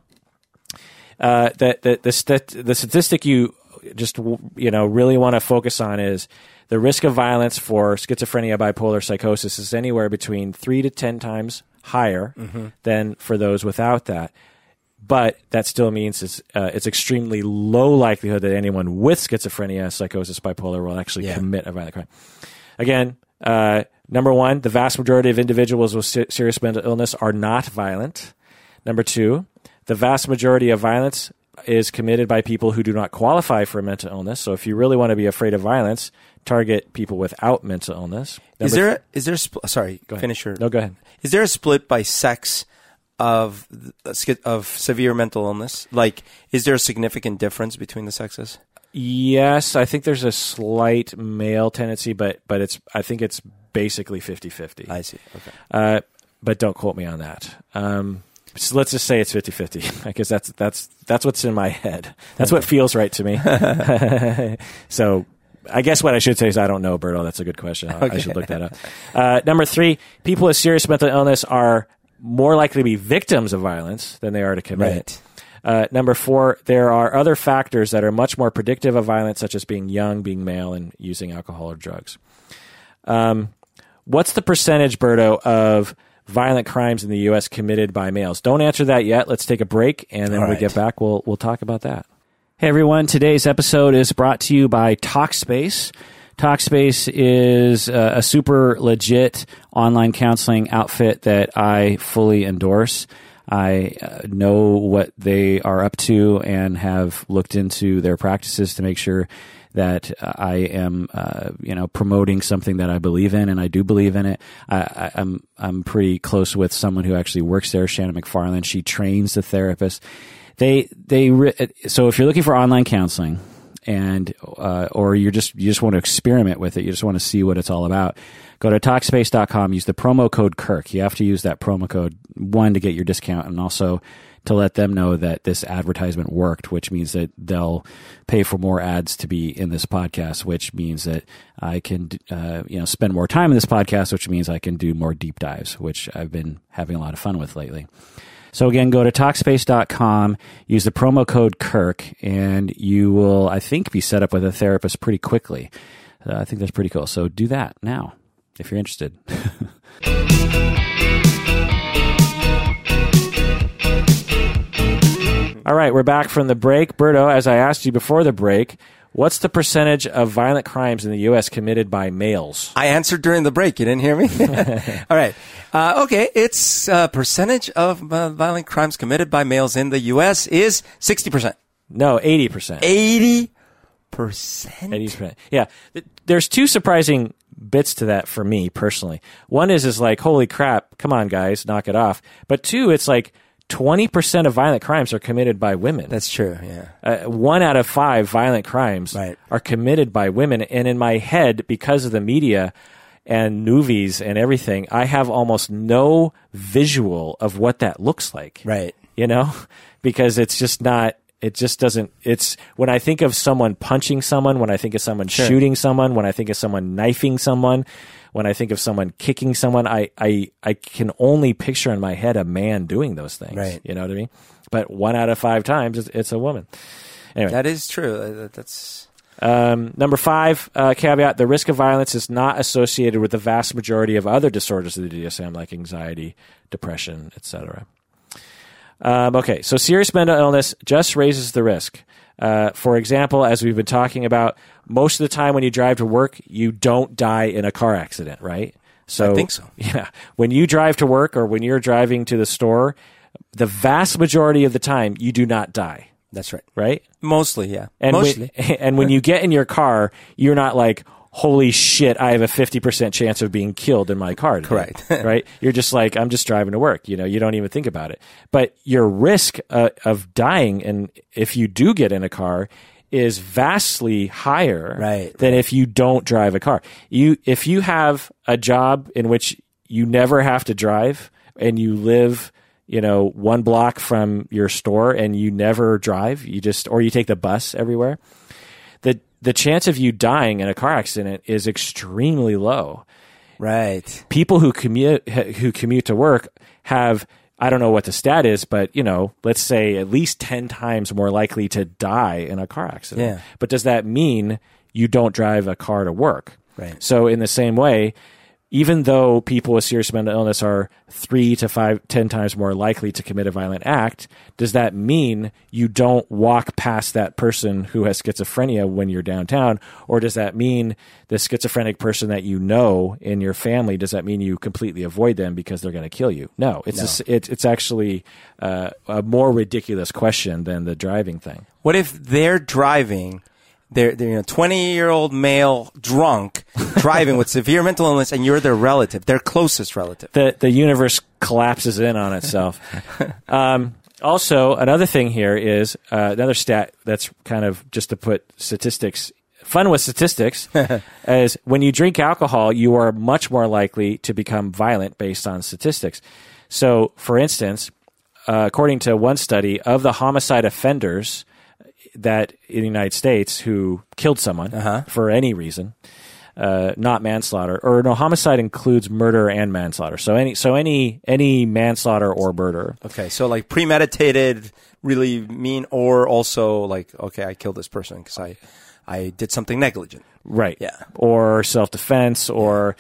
uh, the the the, stat, the statistic you just you know really want to focus on is the risk of violence for schizophrenia, bipolar psychosis is anywhere between three to ten times higher mm-hmm. than for those without that. But that still means it's uh, it's extremely low likelihood that anyone with schizophrenia, psychosis, bipolar will actually yeah. commit a violent crime. Again, uh, number one, the vast majority of individuals with se- serious mental illness are not violent. Number two, the vast majority of violence is committed by people who do not qualify for a mental illness. So if you really want to be afraid of violence, target people without mental illness. Number is there th- a, is there a spl- sorry, go ahead. finish your No, go ahead. Is there a split by sex of of severe mental illness? Like, is there a significant difference between the sexes? Yes, I think there's a slight male tendency, but but it's I think it's basically fifty-fifty. I see. Okay. Uh, but don't quote me on that. Um, so let's just say it's fifty-fifty because that's that's that's what's in my head. That's what feels right to me. So I guess what I should say is I don't know, Berto. That's a good question. Okay. I should look that up. Uh, number three, people with serious mental illness are more likely to be victims of violence than they are to commit it. Right. Uh, number four, there are other factors that are much more predictive of violence, such as being young, being male, and using alcohol or drugs. Um, what's the percentage, Berto, of violent crimes in the U S committed by males? Don't answer that yet. Let's take a break, and then All when right. we get back, we'll we'll talk about that. Hey, everyone. Today's episode is brought to you by Talkspace. Talkspace is a, a super legit online counseling outfit that I fully endorse. I uh, know what they are up to and have looked into their practices to make sure that uh, I am, uh, you know, promoting something that I believe in, and I do believe in it. I, I, I'm I'm pretty close with someone who actually works there, Shannon McFarland. She trains the therapists. They they re- so if you're looking for online counseling, and uh, or you're just you just want to experiment with it, you just want to see what it's all about, go to Talkspace dot com. Use the promo code Kirk. You have to use that promo code one to get your discount, and also to let them know that this advertisement worked, which means that they'll pay for more ads to be in this podcast, which means that I can, uh, you know, spend more time in this podcast, which means I can do more deep dives, which I've been having a lot of fun with lately. So again, go to Talkspace dot com, use the promo code Kirk, and you will, I think, be set up with a therapist pretty quickly. Uh, I think that's pretty cool. So do that now if you're interested. All right, we're back from the break. Berto, as I asked you before the break, what's the percentage of violent crimes in the U S committed by males? I answered during the break. You didn't hear me? All right. Uh, okay, it's uh, percentage of uh, violent crimes committed by males in the U S is sixty percent. No, eighty percent. eighty percent? eighty percent. Yeah. There's two surprising bits to that for me personally. One is, is like, holy crap, come on, guys, knock it off. But two, it's like, twenty percent of violent crimes are committed by women. That's true, yeah. Uh, one out of five violent crimes right. are committed by women. And in my head, because of the media and movies and everything, I have almost no visual of what that looks like. Right. You know? Because it's just not, it just doesn't, it's, when I think of someone punching someone, when I think of someone sure. shooting someone, when I think of someone knifing someone, when I think of someone kicking someone, I, I, I can only picture in my head a man doing those things. Right. You know what I mean? But one out of five times, it's, it's a woman. Anyway. That is true. That's um, number five, uh, caveat, the risk of violence is not associated with the vast majority of other disorders of the D S M, like anxiety, depression, et cetera. Um, okay, so serious mental illness just raises the risk. Uh, for example, as we've been talking about, most of the time when you drive to work, you don't die in a car accident, right? So I think so. Yeah. When you drive to work or when you're driving to the store, the vast majority of the time you do not die. That's right. Right? Mostly, yeah. And Mostly. When, and when you get in your car, you're not like, holy shit, I have a fifty percent chance of being killed in my car today. Correct. Right? You're just like, I'm just driving to work. You know, you don't even think about it. But your risk uh, of dying, and if you do get in a car, is vastly higher right, than right. if you don't drive a car. You, if you have a job in which you never have to drive and you live, you know, one block from your store and you never drive, you just, or you take the bus everywhere, the, the chance of you dying in a car accident is extremely low. Right. People who commute, who commute to work have, I don't know what the stat is, but, you know, let's say at least ten times more likely to die in a car accident. Yeah. But does that mean you don't drive a car to work? Right. So in the same way, even though people with serious mental illness are three to five, ten times more likely to commit a violent act, does that mean you don't walk past that person who has schizophrenia when you're downtown? Or does that mean the schizophrenic person that you know in your family, does that mean you completely avoid them because they're going to kill you? No, it's No. A, it, it's actually uh, a more ridiculous question than the driving thing. What if they're driving? They're, they're you know, twenty-year-old male drunk driving with severe mental illness, and you're their relative, their closest relative. The the universe collapses in on itself. um, also, another thing here is uh, another stat that's kind of just to put statistics, fun with statistics, is when you drink alcohol, you are much more likely to become violent based on statistics. So, for instance, uh, according to one study, of the homicide offenders that in the United States who killed someone uh-huh. for any reason, uh, not manslaughter, or no, homicide includes murder and manslaughter. So any, so any, any manslaughter or murder. Okay. So like premeditated, really mean, or also like, okay, I killed this person because I, I did something negligent. Right. Yeah. Or self-defense, or,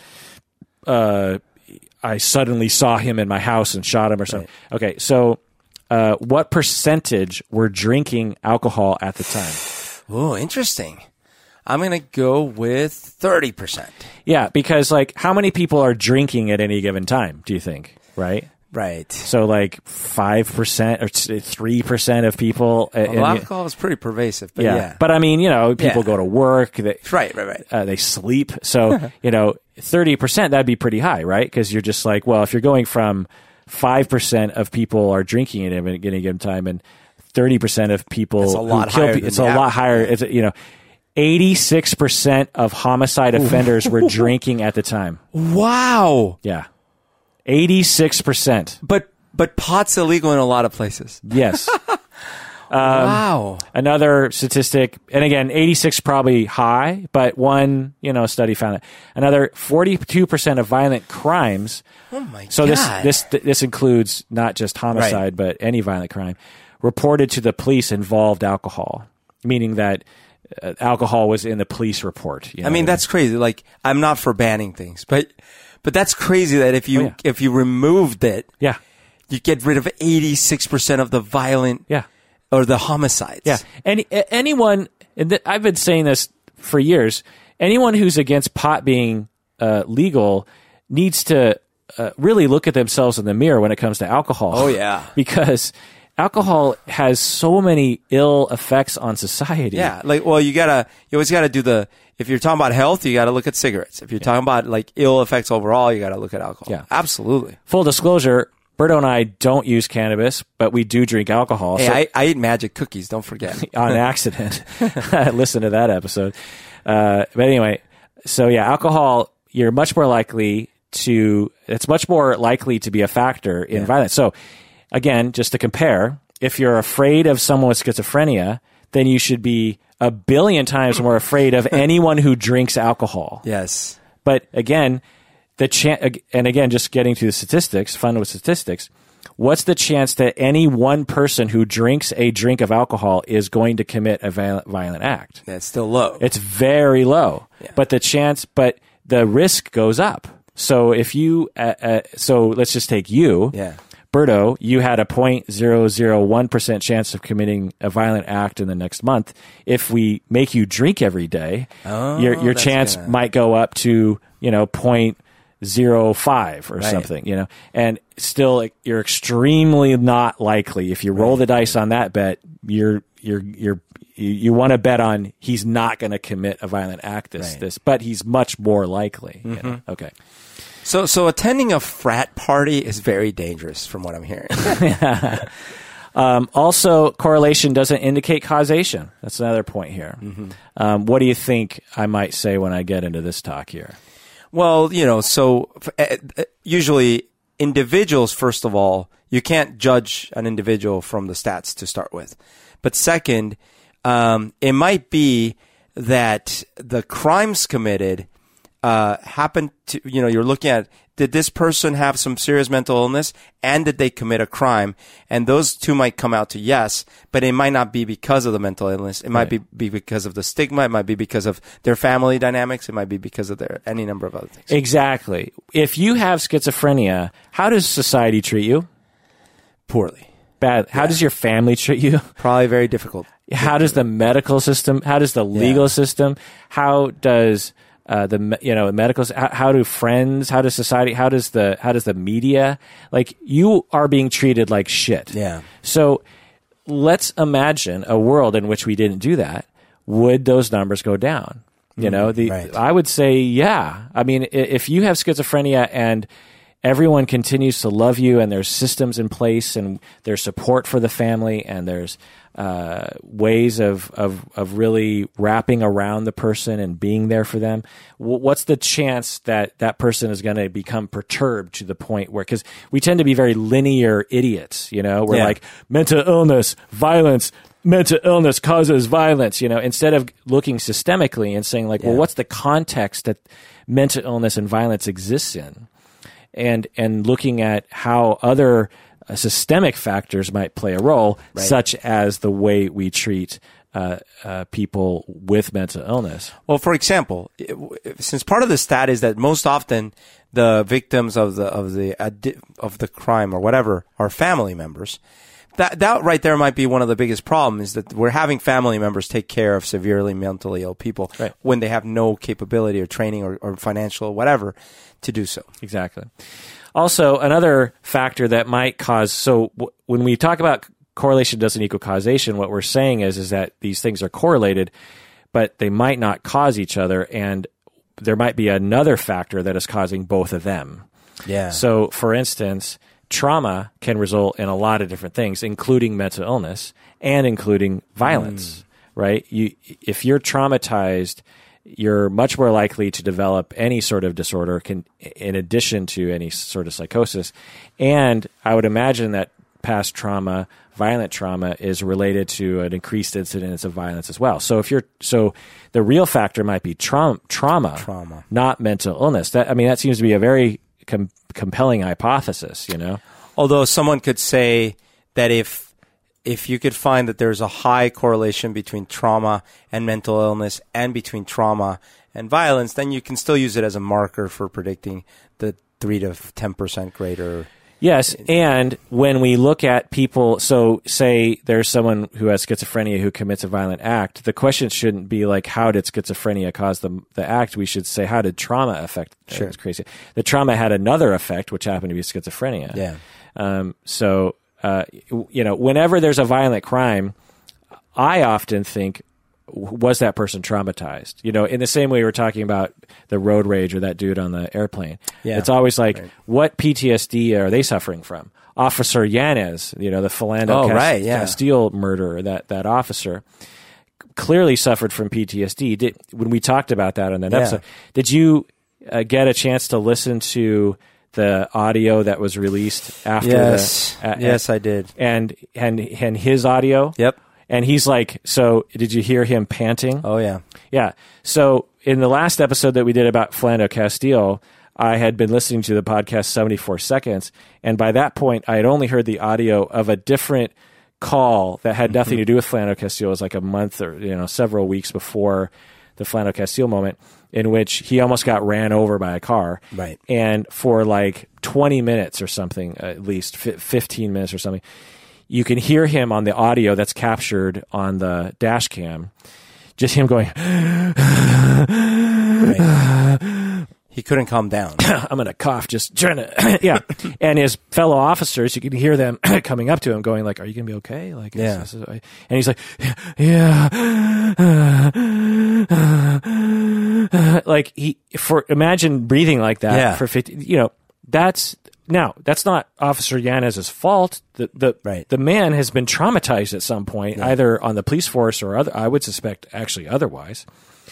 uh, I suddenly saw him in my house and shot him or something. Right. Okay. So, Uh, what percentage were drinking alcohol at the time? Oh, interesting. I'm going to go with thirty percent. Yeah, because like how many people are drinking at any given time, do you think, right? Right. So like five percent or three percent of people. Well, and, alcohol is pretty pervasive, but yeah. yeah. But I mean, you know, people Yeah. go to work. They, Right, right, right. Uh, they sleep. So, you know, thirty percent, that'd be pretty high, right? Because you're just like, well, if you're going from five percent of people are drinking at any given time and thirty percent of people It's a lot who kill higher people, than it's a the lot average. higher. It's, you know, eighty-six percent of homicide offenders were drinking at the time. Wow. Yeah. eighty-six percent. But but pot's illegal in a lot of places. Yes. Wow. Another statistic, and again, eighty-six probably high, but one, you know, study found it. Another forty-two percent of violent crimes. Oh my So God. this this this includes not just homicide, Right. but any violent crime reported to the police involved alcohol, meaning that uh, alcohol was in the police report. You know I mean, what that's crazy. Like, I'm not for banning things, but but that's crazy that if you Oh, yeah. if you removed it, yeah, you get rid of eighty-six percent of the violent yeah. or the homicides. Yeah. Any a- anyone, and th- I've been saying this for years. Anyone who's against pot being uh, legal needs to uh, really look at themselves in the mirror when it comes to alcohol. Oh, yeah. because alcohol has so many ill effects on society. Yeah. Like, well, you gotta, you always gotta do the, if you're talking about health, you gotta look at cigarettes. If you're talking about like ill effects overall, you gotta look at alcohol. Yeah. Absolutely. Full disclosure. Berto and I don't use cannabis, but we do drink alcohol. Hey, so I, I eat magic cookies. Don't forget. on accident. Listen to that episode. Uh, but anyway, so yeah, alcohol, you're much more likely to, it's much more likely to be a factor in violence. So again, just to compare, if you're afraid of someone with schizophrenia, then you should be a billion times more afraid of anyone who drinks alcohol. Yes. But again, the chance, and again, just getting to the statistics, fun with statistics, what's the chance that any one person who drinks a drink of alcohol is going to commit a violent, violent act? That's still low. It's very low. Yeah. But the chance, but the risk goes up. So if you, uh, uh, so let's just take you. Yeah. Berto, you had a zero point zero zero one percent chance of committing a violent act in the next month. If we make you drink every day, Oh, your your that's chance gonna- might go up to, you know, zero point zero five or Right. something, you know. And still like, you're extremely not likely. If you roll the dice on that bet, you're you're you're you, you want to bet on he's not going to commit a violent act this Right. this, but he's much more likely. You Mm-hmm. know? Okay. So, so attending a frat party is very dangerous, from what I'm hearing. Um, also, correlation doesn't indicate causation. That's another point here. Mm-hmm. Um, what do you think I might say when I get into this talk here? Well, you know, so uh, uh, usually individuals, first of all, you can't judge an individual from the stats to start with. But second, um, it might be that the crimes committed uh, happen to, you know, you're looking at, did this person have some serious mental illness and did they commit a crime? And those two might come out to yes, but it might not be because of the mental illness. It might be, be because of the stigma. It might be because of their family dynamics. It might be because of their, any number of other things. Exactly. If you have schizophrenia, how does society treat you? Poorly. Bad. How does your family treat you? Probably very difficult. How does the medical system? How does the legal Yeah. system? How does uh, the me- you know medical? How, how do friends? How does society? How does the how does the media? Like you are being treated like shit. Yeah. So let's imagine a world in which we didn't do that. Would those numbers go down? You know, the right. I would say yeah. I mean, i- if you have schizophrenia and everyone continues to love you and there's systems in place and there's support for the family and there's uh, ways of, of, of really wrapping around the person and being there for them, w- what's the chance that that person is going to become perturbed to the point where, because we tend to be very linear idiots, you know, we're Yeah. like mental illness, violence, mental illness causes violence, you know, instead of looking systemically and saying like, well, Yeah. what's the context that mental illness and violence exists in? And and looking at how other uh, systemic factors might play a role, Right. such as the way we treat uh, uh, people with mental illness. Well, for example, it- since part of the stat is that most often the victims of the of the addi- of the crime or whatever are family members, that that right there might be one of the biggest problems, is that we're having family members take care of severely mentally ill people right. when they have no capability or training or, or financial or whatever to do so. Exactly. Also, another factor that might cause, so w- when we talk about correlation doesn't equal causation, what we're saying is, is that these things are correlated, but they might not cause each other, and there might be another factor that is causing both of them. Yeah. So, for instance, trauma can result in a lot of different things, including mental illness and including violence, mm. right? You, if you're traumatized, you're much more likely to develop any sort of disorder can, in addition to any sort of psychosis. And I would imagine that past trauma, violent trauma, is related to an increased incidence of violence as well. So if you're, so the real factor might be trauma, trauma, trauma, not mental illness. That, I mean, that seems to be a very com- compelling hypothesis, you know? Although someone could say that if if you could find that there's a high correlation between trauma and mental illness and between trauma and violence, then you can still use it as a marker for predicting the three to ten percent greater. Yes, and when we look at people, so say there's someone who has schizophrenia who commits a violent act, the question shouldn't be like, how did schizophrenia cause the, the act? We should say, how did trauma affect? Sure. It's crazy. The trauma had another effect, which happened to be schizophrenia. Yeah. Um, so, uh, you know, whenever there's a violent crime, I often think, was that person traumatized? You know, in the same way we were talking about the road rage or that dude on the airplane. Yeah, it's always like, right. what P T S D are they suffering from? Officer Yanez, you know, the Philando oh, Cast- right, yeah. Castile murderer, that, that officer, clearly suffered from P T S D. Did, when we talked about that on that yeah. episode, did you uh, get a chance to listen to the audio that was released after yes. the... Uh, yes, I did. And, and, and his audio? Yep. And he's like, so did you hear him panting? Oh, yeah. Yeah. So in the last episode that we did about Philando Castile, I had been listening to the podcast seventy-four seconds. And by that point, I had only heard the audio of a different call that had nothing to do with Philando Castile. It was like a month or, you know, several weeks before the Philando Castile moment, in which he almost got ran over by a car. Right. And for like twenty minutes or something, at least fifteen minutes or something, you can hear him on the audio that's captured on the dash cam, just him going, right. He couldn't calm down. I'm going to cough, just trying to, yeah. And his fellow officers, you can hear them coming up to him going like, are you going to be okay? Like, yeah. This, this, and he's like, yeah. Like he, for, imagine breathing like that yeah. for fifty, you know, that's, now, that's not Officer Yanez's fault. The the right. the man has been traumatized at some point, yeah. either on the police force or other. I would suspect actually otherwise.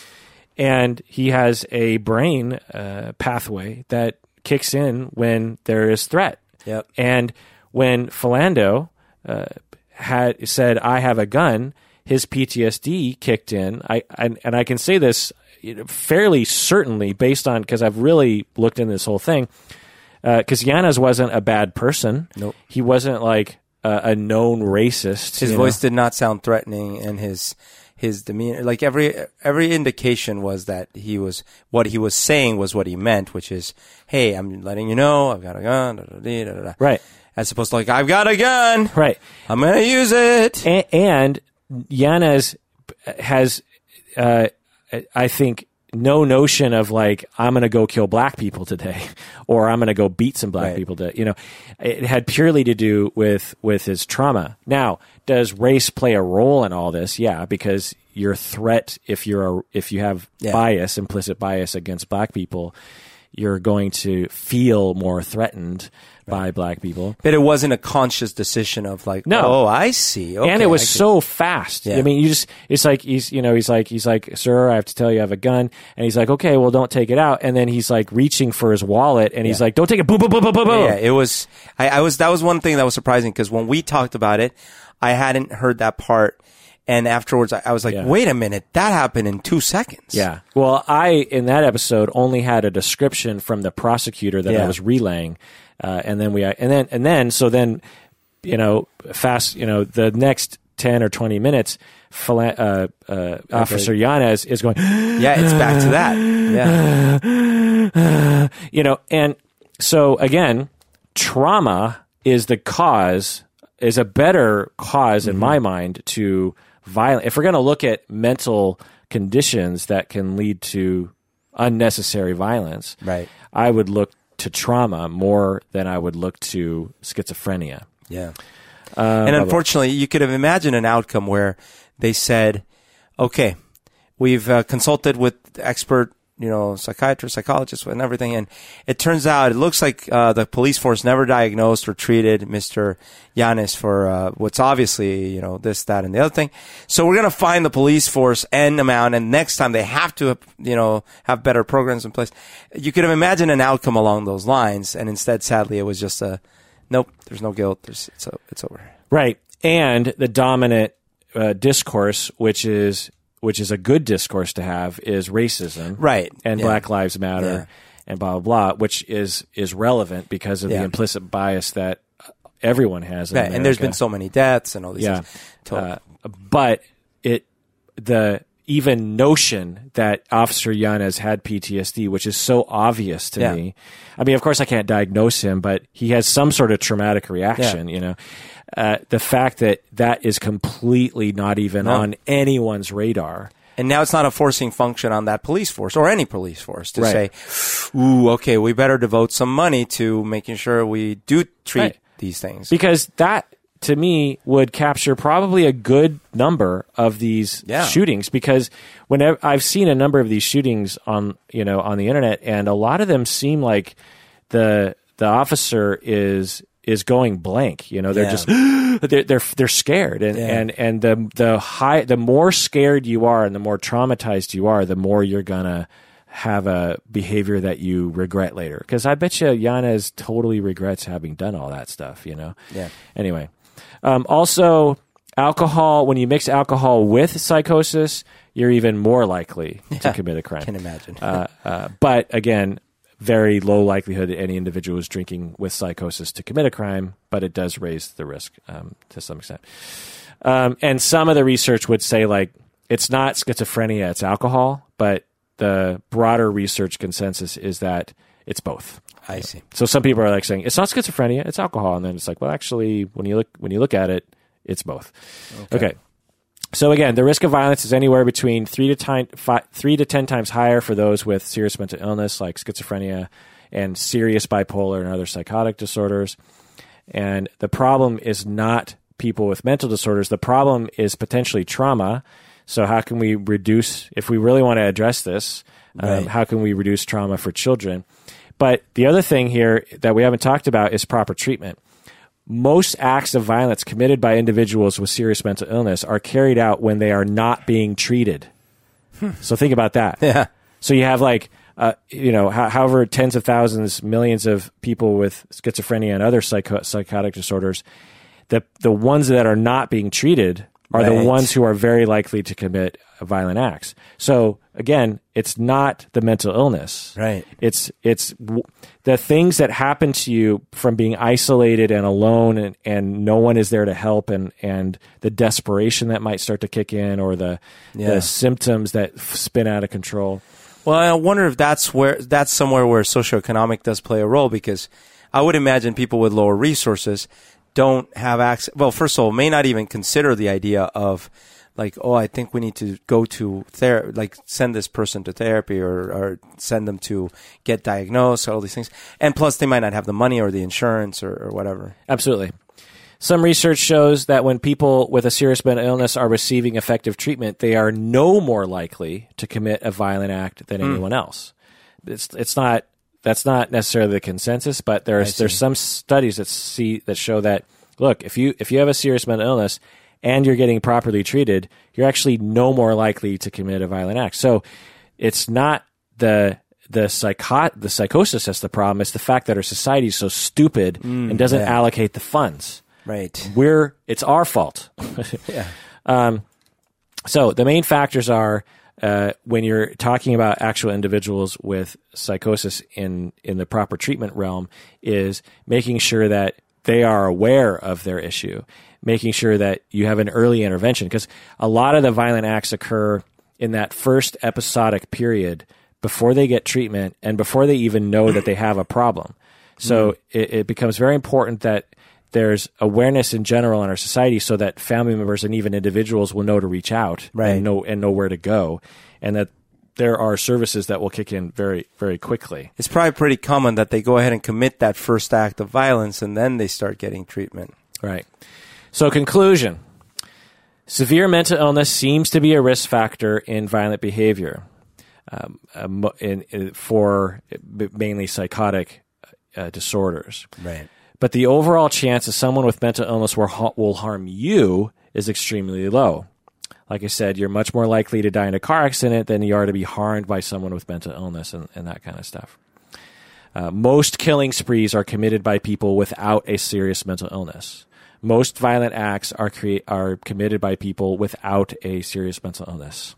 And he has a brain uh, pathway that kicks in when there is threat. Yep. And when Philando uh, had said, "I have a gun," his P T S D kicked in. I, I and I can say this fairly certainly based on, because I've really looked into this whole thing. Because uh, Yanez wasn't a bad person. Nope. He wasn't like a, a known racist. His voice know? did not sound threatening, and his his demeanor, like every every indication was that he was, what he was saying was what he meant, which is, "Hey, I'm letting you know, I've got a gun." Da, da, da, da, da. Right. As opposed to like, "I've got a gun. Right. I'm going to use it." And, and Yanez has, uh, I think, no notion of like, I'm going to go kill black people today, or I'm going to go beat some black right. people to, you know, it had purely to do with, with his trauma. Now, does race play a role in all this? Yeah, because your threat, if you're a, if you have yeah. bias, implicit bias against black people, you're going to feel more threatened right. by black people. But it wasn't a conscious decision of like, no. oh, I see. Okay, and it was so fast. Yeah. I mean, you just, it's like, he's, you know, he's like, he's like, "Sir, I have to tell you I have a gun." And he's like, "Okay, well, don't take it out." And then he's like reaching for his wallet and he's yeah. like, "Don't take it." Boom, boom, boom, boom, boom, boom. Yeah, it was, I, I was, that was one thing that was surprising, because when we talked about it, I hadn't heard that part. And afterwards, I, I was like, yeah. wait a minute, that happened in two seconds. Yeah. Well, I, in that episode, only had a description from the prosecutor that yeah. I was relaying. Uh, and then we, and then, and then, so then, you know, fast, you know, the next ten or twenty minutes, uh, uh, okay. Officer Yanez is going, yeah, it's back to that. Yeah. You know, and so again, trauma is the cause is a better cause in my mind to violent. If we're going to look at mental conditions that can lead to unnecessary violence, right. I would look to trauma more than I would look to schizophrenia. Yeah. Uh, and unfortunately, you could have imagined an outcome where they said, okay, we've uh, consulted with expert, you know, psychiatrists, psychologists, and everything, and it turns out it looks like uh, the police force never diagnosed or treated Mister Yanis for uh, what's obviously, you know, this, that, and the other thing. So we're going to fine the police force N amount, and next time they have to, you know, have better programs in place. You could have imagined an outcome along those lines, and instead, sadly, it was just a, nope, there's no guilt, there's, it's, it's over. Right, and the dominant uh, discourse, which is which is a good discourse to have, is racism, right, and yeah. Black Lives Matter, yeah. and blah blah blah, which is is relevant because of yeah. the implicit bias that everyone has. In right, America. and there's been so many deaths and all these yeah. things. Totally. Uh, but it the even notion that Officer Yanez had P T S D, which is so obvious to yeah. me. I mean, of course, I can't diagnose him, but he has some sort of traumatic reaction. Yeah. You know, uh, the fact that that is completely not even no. on anyone's radar. And now it's not a forcing function on that police force or any police force to right. say, ooh, okay, we better devote some money to making sure we do treat right. these things. Because that, to me, would capture probably a good number of these yeah. shootings. Because whenever I've seen a number of these shootings on, you know, on the internet, and a lot of them seem like the the officer is is going blank. You know, they're yeah. just they're they're they're scared, and, yeah. and and the the high the more scared you are, and the more traumatized you are, the more you're gonna have a behavior that you regret later. Because I bet you Yanez totally regrets having done all that stuff. You know. Yeah. Anyway. Um, also, alcohol, when you mix alcohol with psychosis, you're even more likely yeah, to commit a crime. I can imagine. uh, uh, but again, very low likelihood that any individual is drinking with psychosis to commit a crime, but it does raise the risk um, to some extent. Um, and some of the research would say, like, it's not schizophrenia, it's alcohol, but the broader research consensus is that it's both. I see. So some people are like saying it's not schizophrenia, it's alcohol, and then it's like, well, actually, when you look when you look at it, it's both. Okay. okay. So again, the risk of violence is anywhere between three to time, five, three to ten times higher for those with serious mental illness like schizophrenia and serious bipolar and other psychotic disorders. And the problem is not people with mental disorders. The problem is potentially trauma. So how can we reduce, if we really want to address this, um, right. how can we reduce trauma for children? But the other thing here that we haven't talked about is proper treatment. Most acts of violence committed by individuals with serious mental illness are carried out when they are not being treated. So think about that. Yeah. So you have like, uh, you know, ho- however tens of thousands, millions of people with schizophrenia and other psycho- psychotic disorders. The the ones that are not being treated are right. the ones who are very likely to commit violent acts. So again, it's not the mental illness. Right. It's it's w- the things that happen to you from being isolated and alone, and, and no one is there to help, and, and the desperation that might start to kick in, or the Yeah. the symptoms that f- spin out of control. Well, I wonder if that's where that's somewhere where socioeconomic does play a role, because I would imagine people with lower resources don't have access. Well, first of all, may not even consider the idea of like, oh, I think we need to go to therapy, like send this person to therapy, or, or send them to get diagnosed, all these things. And plus, they might not have the money or the insurance or, or whatever. Absolutely. Some research shows that when people with a serious mental illness are receiving effective treatment, they are no more likely to commit a violent act than Mm. anyone else. It's it's not that's not necessarily the consensus, but there's there's some studies that see that show that, look, if you if you have a serious mental illness and you're getting properly treated, you're actually no more likely to commit a violent act. So it's not the the psycho the psychosis that's the problem. It's the fact that our society is so stupid Mm, and doesn't yeah. allocate the funds. Right. We're it's our fault. Yeah. Um, so the main factors are uh, when you're talking about actual individuals with psychosis in in the proper treatment realm, is making sure that they are aware of their issue, making sure that you have an early intervention, because a lot of the violent acts occur in that first episodic period before they get treatment and before they even know that they have a problem. So mm. it, it becomes very important that there's awareness in general in our society, so that family members and even individuals will know to reach out right. and know and know where to go, and that there are services that will kick in very, very quickly. It's probably pretty common that they go ahead and commit that first act of violence, and then they start getting treatment. Right. So, conclusion. Severe mental illness seems to be a risk factor in violent behavior um, um, in, in, for mainly psychotic uh, disorders. Right. But the overall chance that someone with mental illness will, will harm you is extremely low. Like I said, you're much more likely to die in a car accident than you are to be harmed by someone with mental illness and, and that kind of stuff. Uh, most killing sprees are committed by people without a serious mental illness. Most violent acts are crea- are committed by people without a serious mental illness.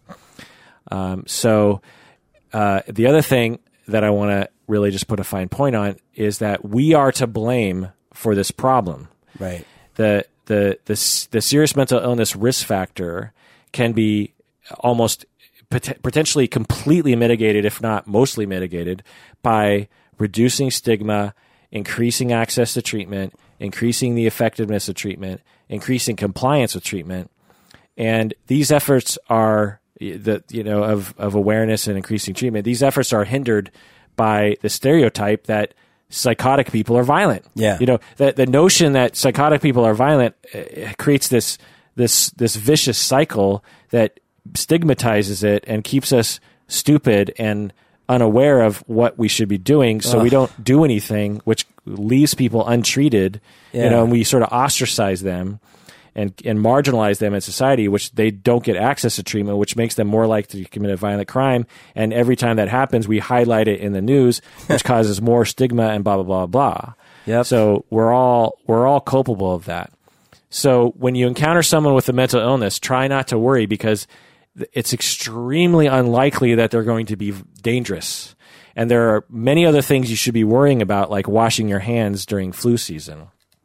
Um, so uh, the other thing that I want to really just put a fine point on is that we are to blame for this problem. Right. The the the the serious mental illness risk factor can be almost pot- potentially completely mitigated, if not mostly mitigated, by reducing stigma, increasing access to treatment, increasing the effectiveness of treatment, increasing compliance with treatment. And these efforts are the you know of of awareness and increasing treatment. These efforts are hindered by the stereotype that psychotic people are violent. Yeah. You know, the the notion that psychotic people are violent uh, creates this this this vicious cycle that stigmatizes it and keeps us stupid and unaware of what we should be doing, so Ugh. we don't do anything, which leaves people untreated. Yeah. You know, and we sort of ostracize them and and marginalize them in society, which they don't get access to treatment, which makes them more likely to commit a violent crime. And every time that happens, we highlight it in the news, which causes more stigma and blah blah blah blah. Yep. So we're all we're all culpable of that. So when you encounter someone with a mental illness, try not to worry, because it's extremely unlikely that they're going to be dangerous. And there are many other things you should be worrying about, like washing your hands during flu season.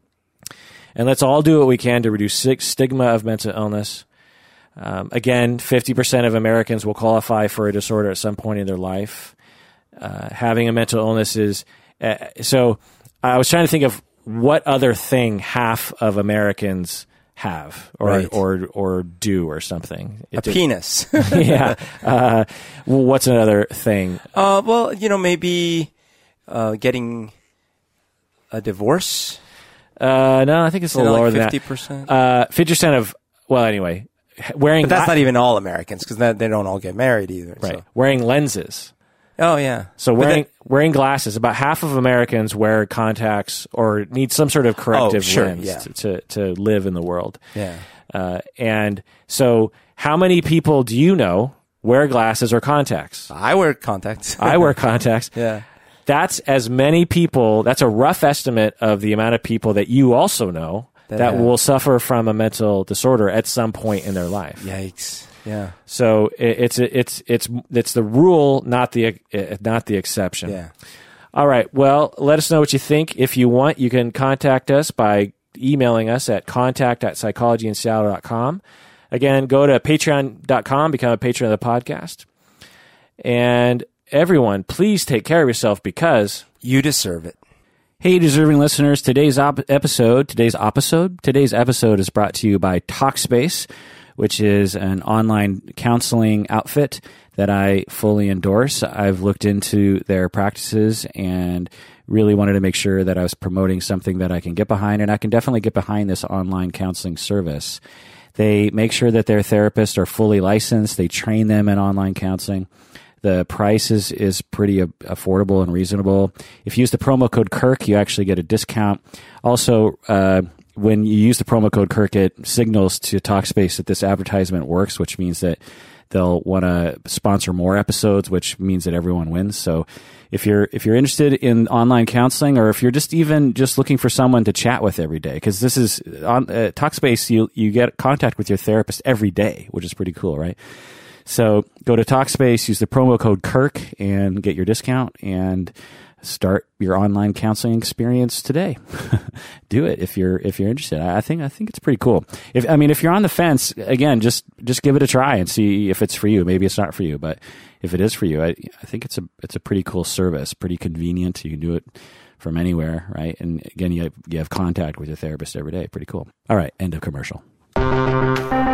And let's all do what we can to reduce stigma of mental illness. Um, again, fifty percent of Americans will qualify for a disorder at some point in their life. Uh, having a mental illness is... Uh, so I was trying to think of what other thing half of Americans have or right. or or do or something. It a did, penis. yeah. Uh, well, what's another thing? Uh, well, you know, maybe uh, getting a divorce. Uh, no, I think it's a little like lower fifty than percent? that. Uh, fifty percent of, well, anyway, wearing... But that's gla- not even all Americans, because they don't all get married either. Right. So. Wearing lenses. Oh, yeah. So wearing then, wearing glasses, about half of Americans wear contacts or need some sort of corrective oh, sure, lens yeah. to, to, to live in the world. Yeah. Uh, and so how many people do you know wear glasses or contacts? I wear contacts. I wear contacts. Yeah. That's as many people, that's a rough estimate of the amount of people that you also know that, that will suffer from a mental disorder at some point in their life. Yikes. Yeah. So it, it's it's it's it's the rule, not the not the exception. Yeah. All right. Well, let us know what you think. If you want, you can contact us by emailing us at contact at psychology in seattle dot com. Again, go to patreon dot com, become a patron of the podcast. And everyone, please take care of yourself, because you deserve it. Hey, deserving listeners, today's op- episode, today's episode, today's episode is brought to you by Talkspace, which is an online counseling outfit that I fully endorse. I've looked into their practices and really wanted to make sure that I was promoting something that I can get behind, and I can definitely get behind this online counseling service. They make sure that their therapists are fully licensed. They train them in online counseling. The price is, is pretty uh, affordable and reasonable. If you use the promo code Kirk, you actually get a discount. Also, uh, when you use the promo code Kirk, it signals to Talkspace that this advertisement works, which means that they'll want to sponsor more episodes, which means that everyone wins. So if you're if you're interested in online counseling, or if you're just even just looking for someone to chat with every day, because this is on uh, Talkspace, you you get contact with your therapist every day, which is pretty cool, right? So go to Talkspace, use the promo code Kirk, and get your discount, and start your online counseling experience today. Do it if you're if you're interested. I think I think it's pretty cool. If I mean if you're on the fence, again, just just give it a try and see if it's for you. Maybe it's not for you, but if it is for you, I, I think it's a it's a pretty cool service, pretty convenient. You can do it from anywhere, right? And again, you have, you have contact with your therapist every day. Pretty cool. All right, end of commercial.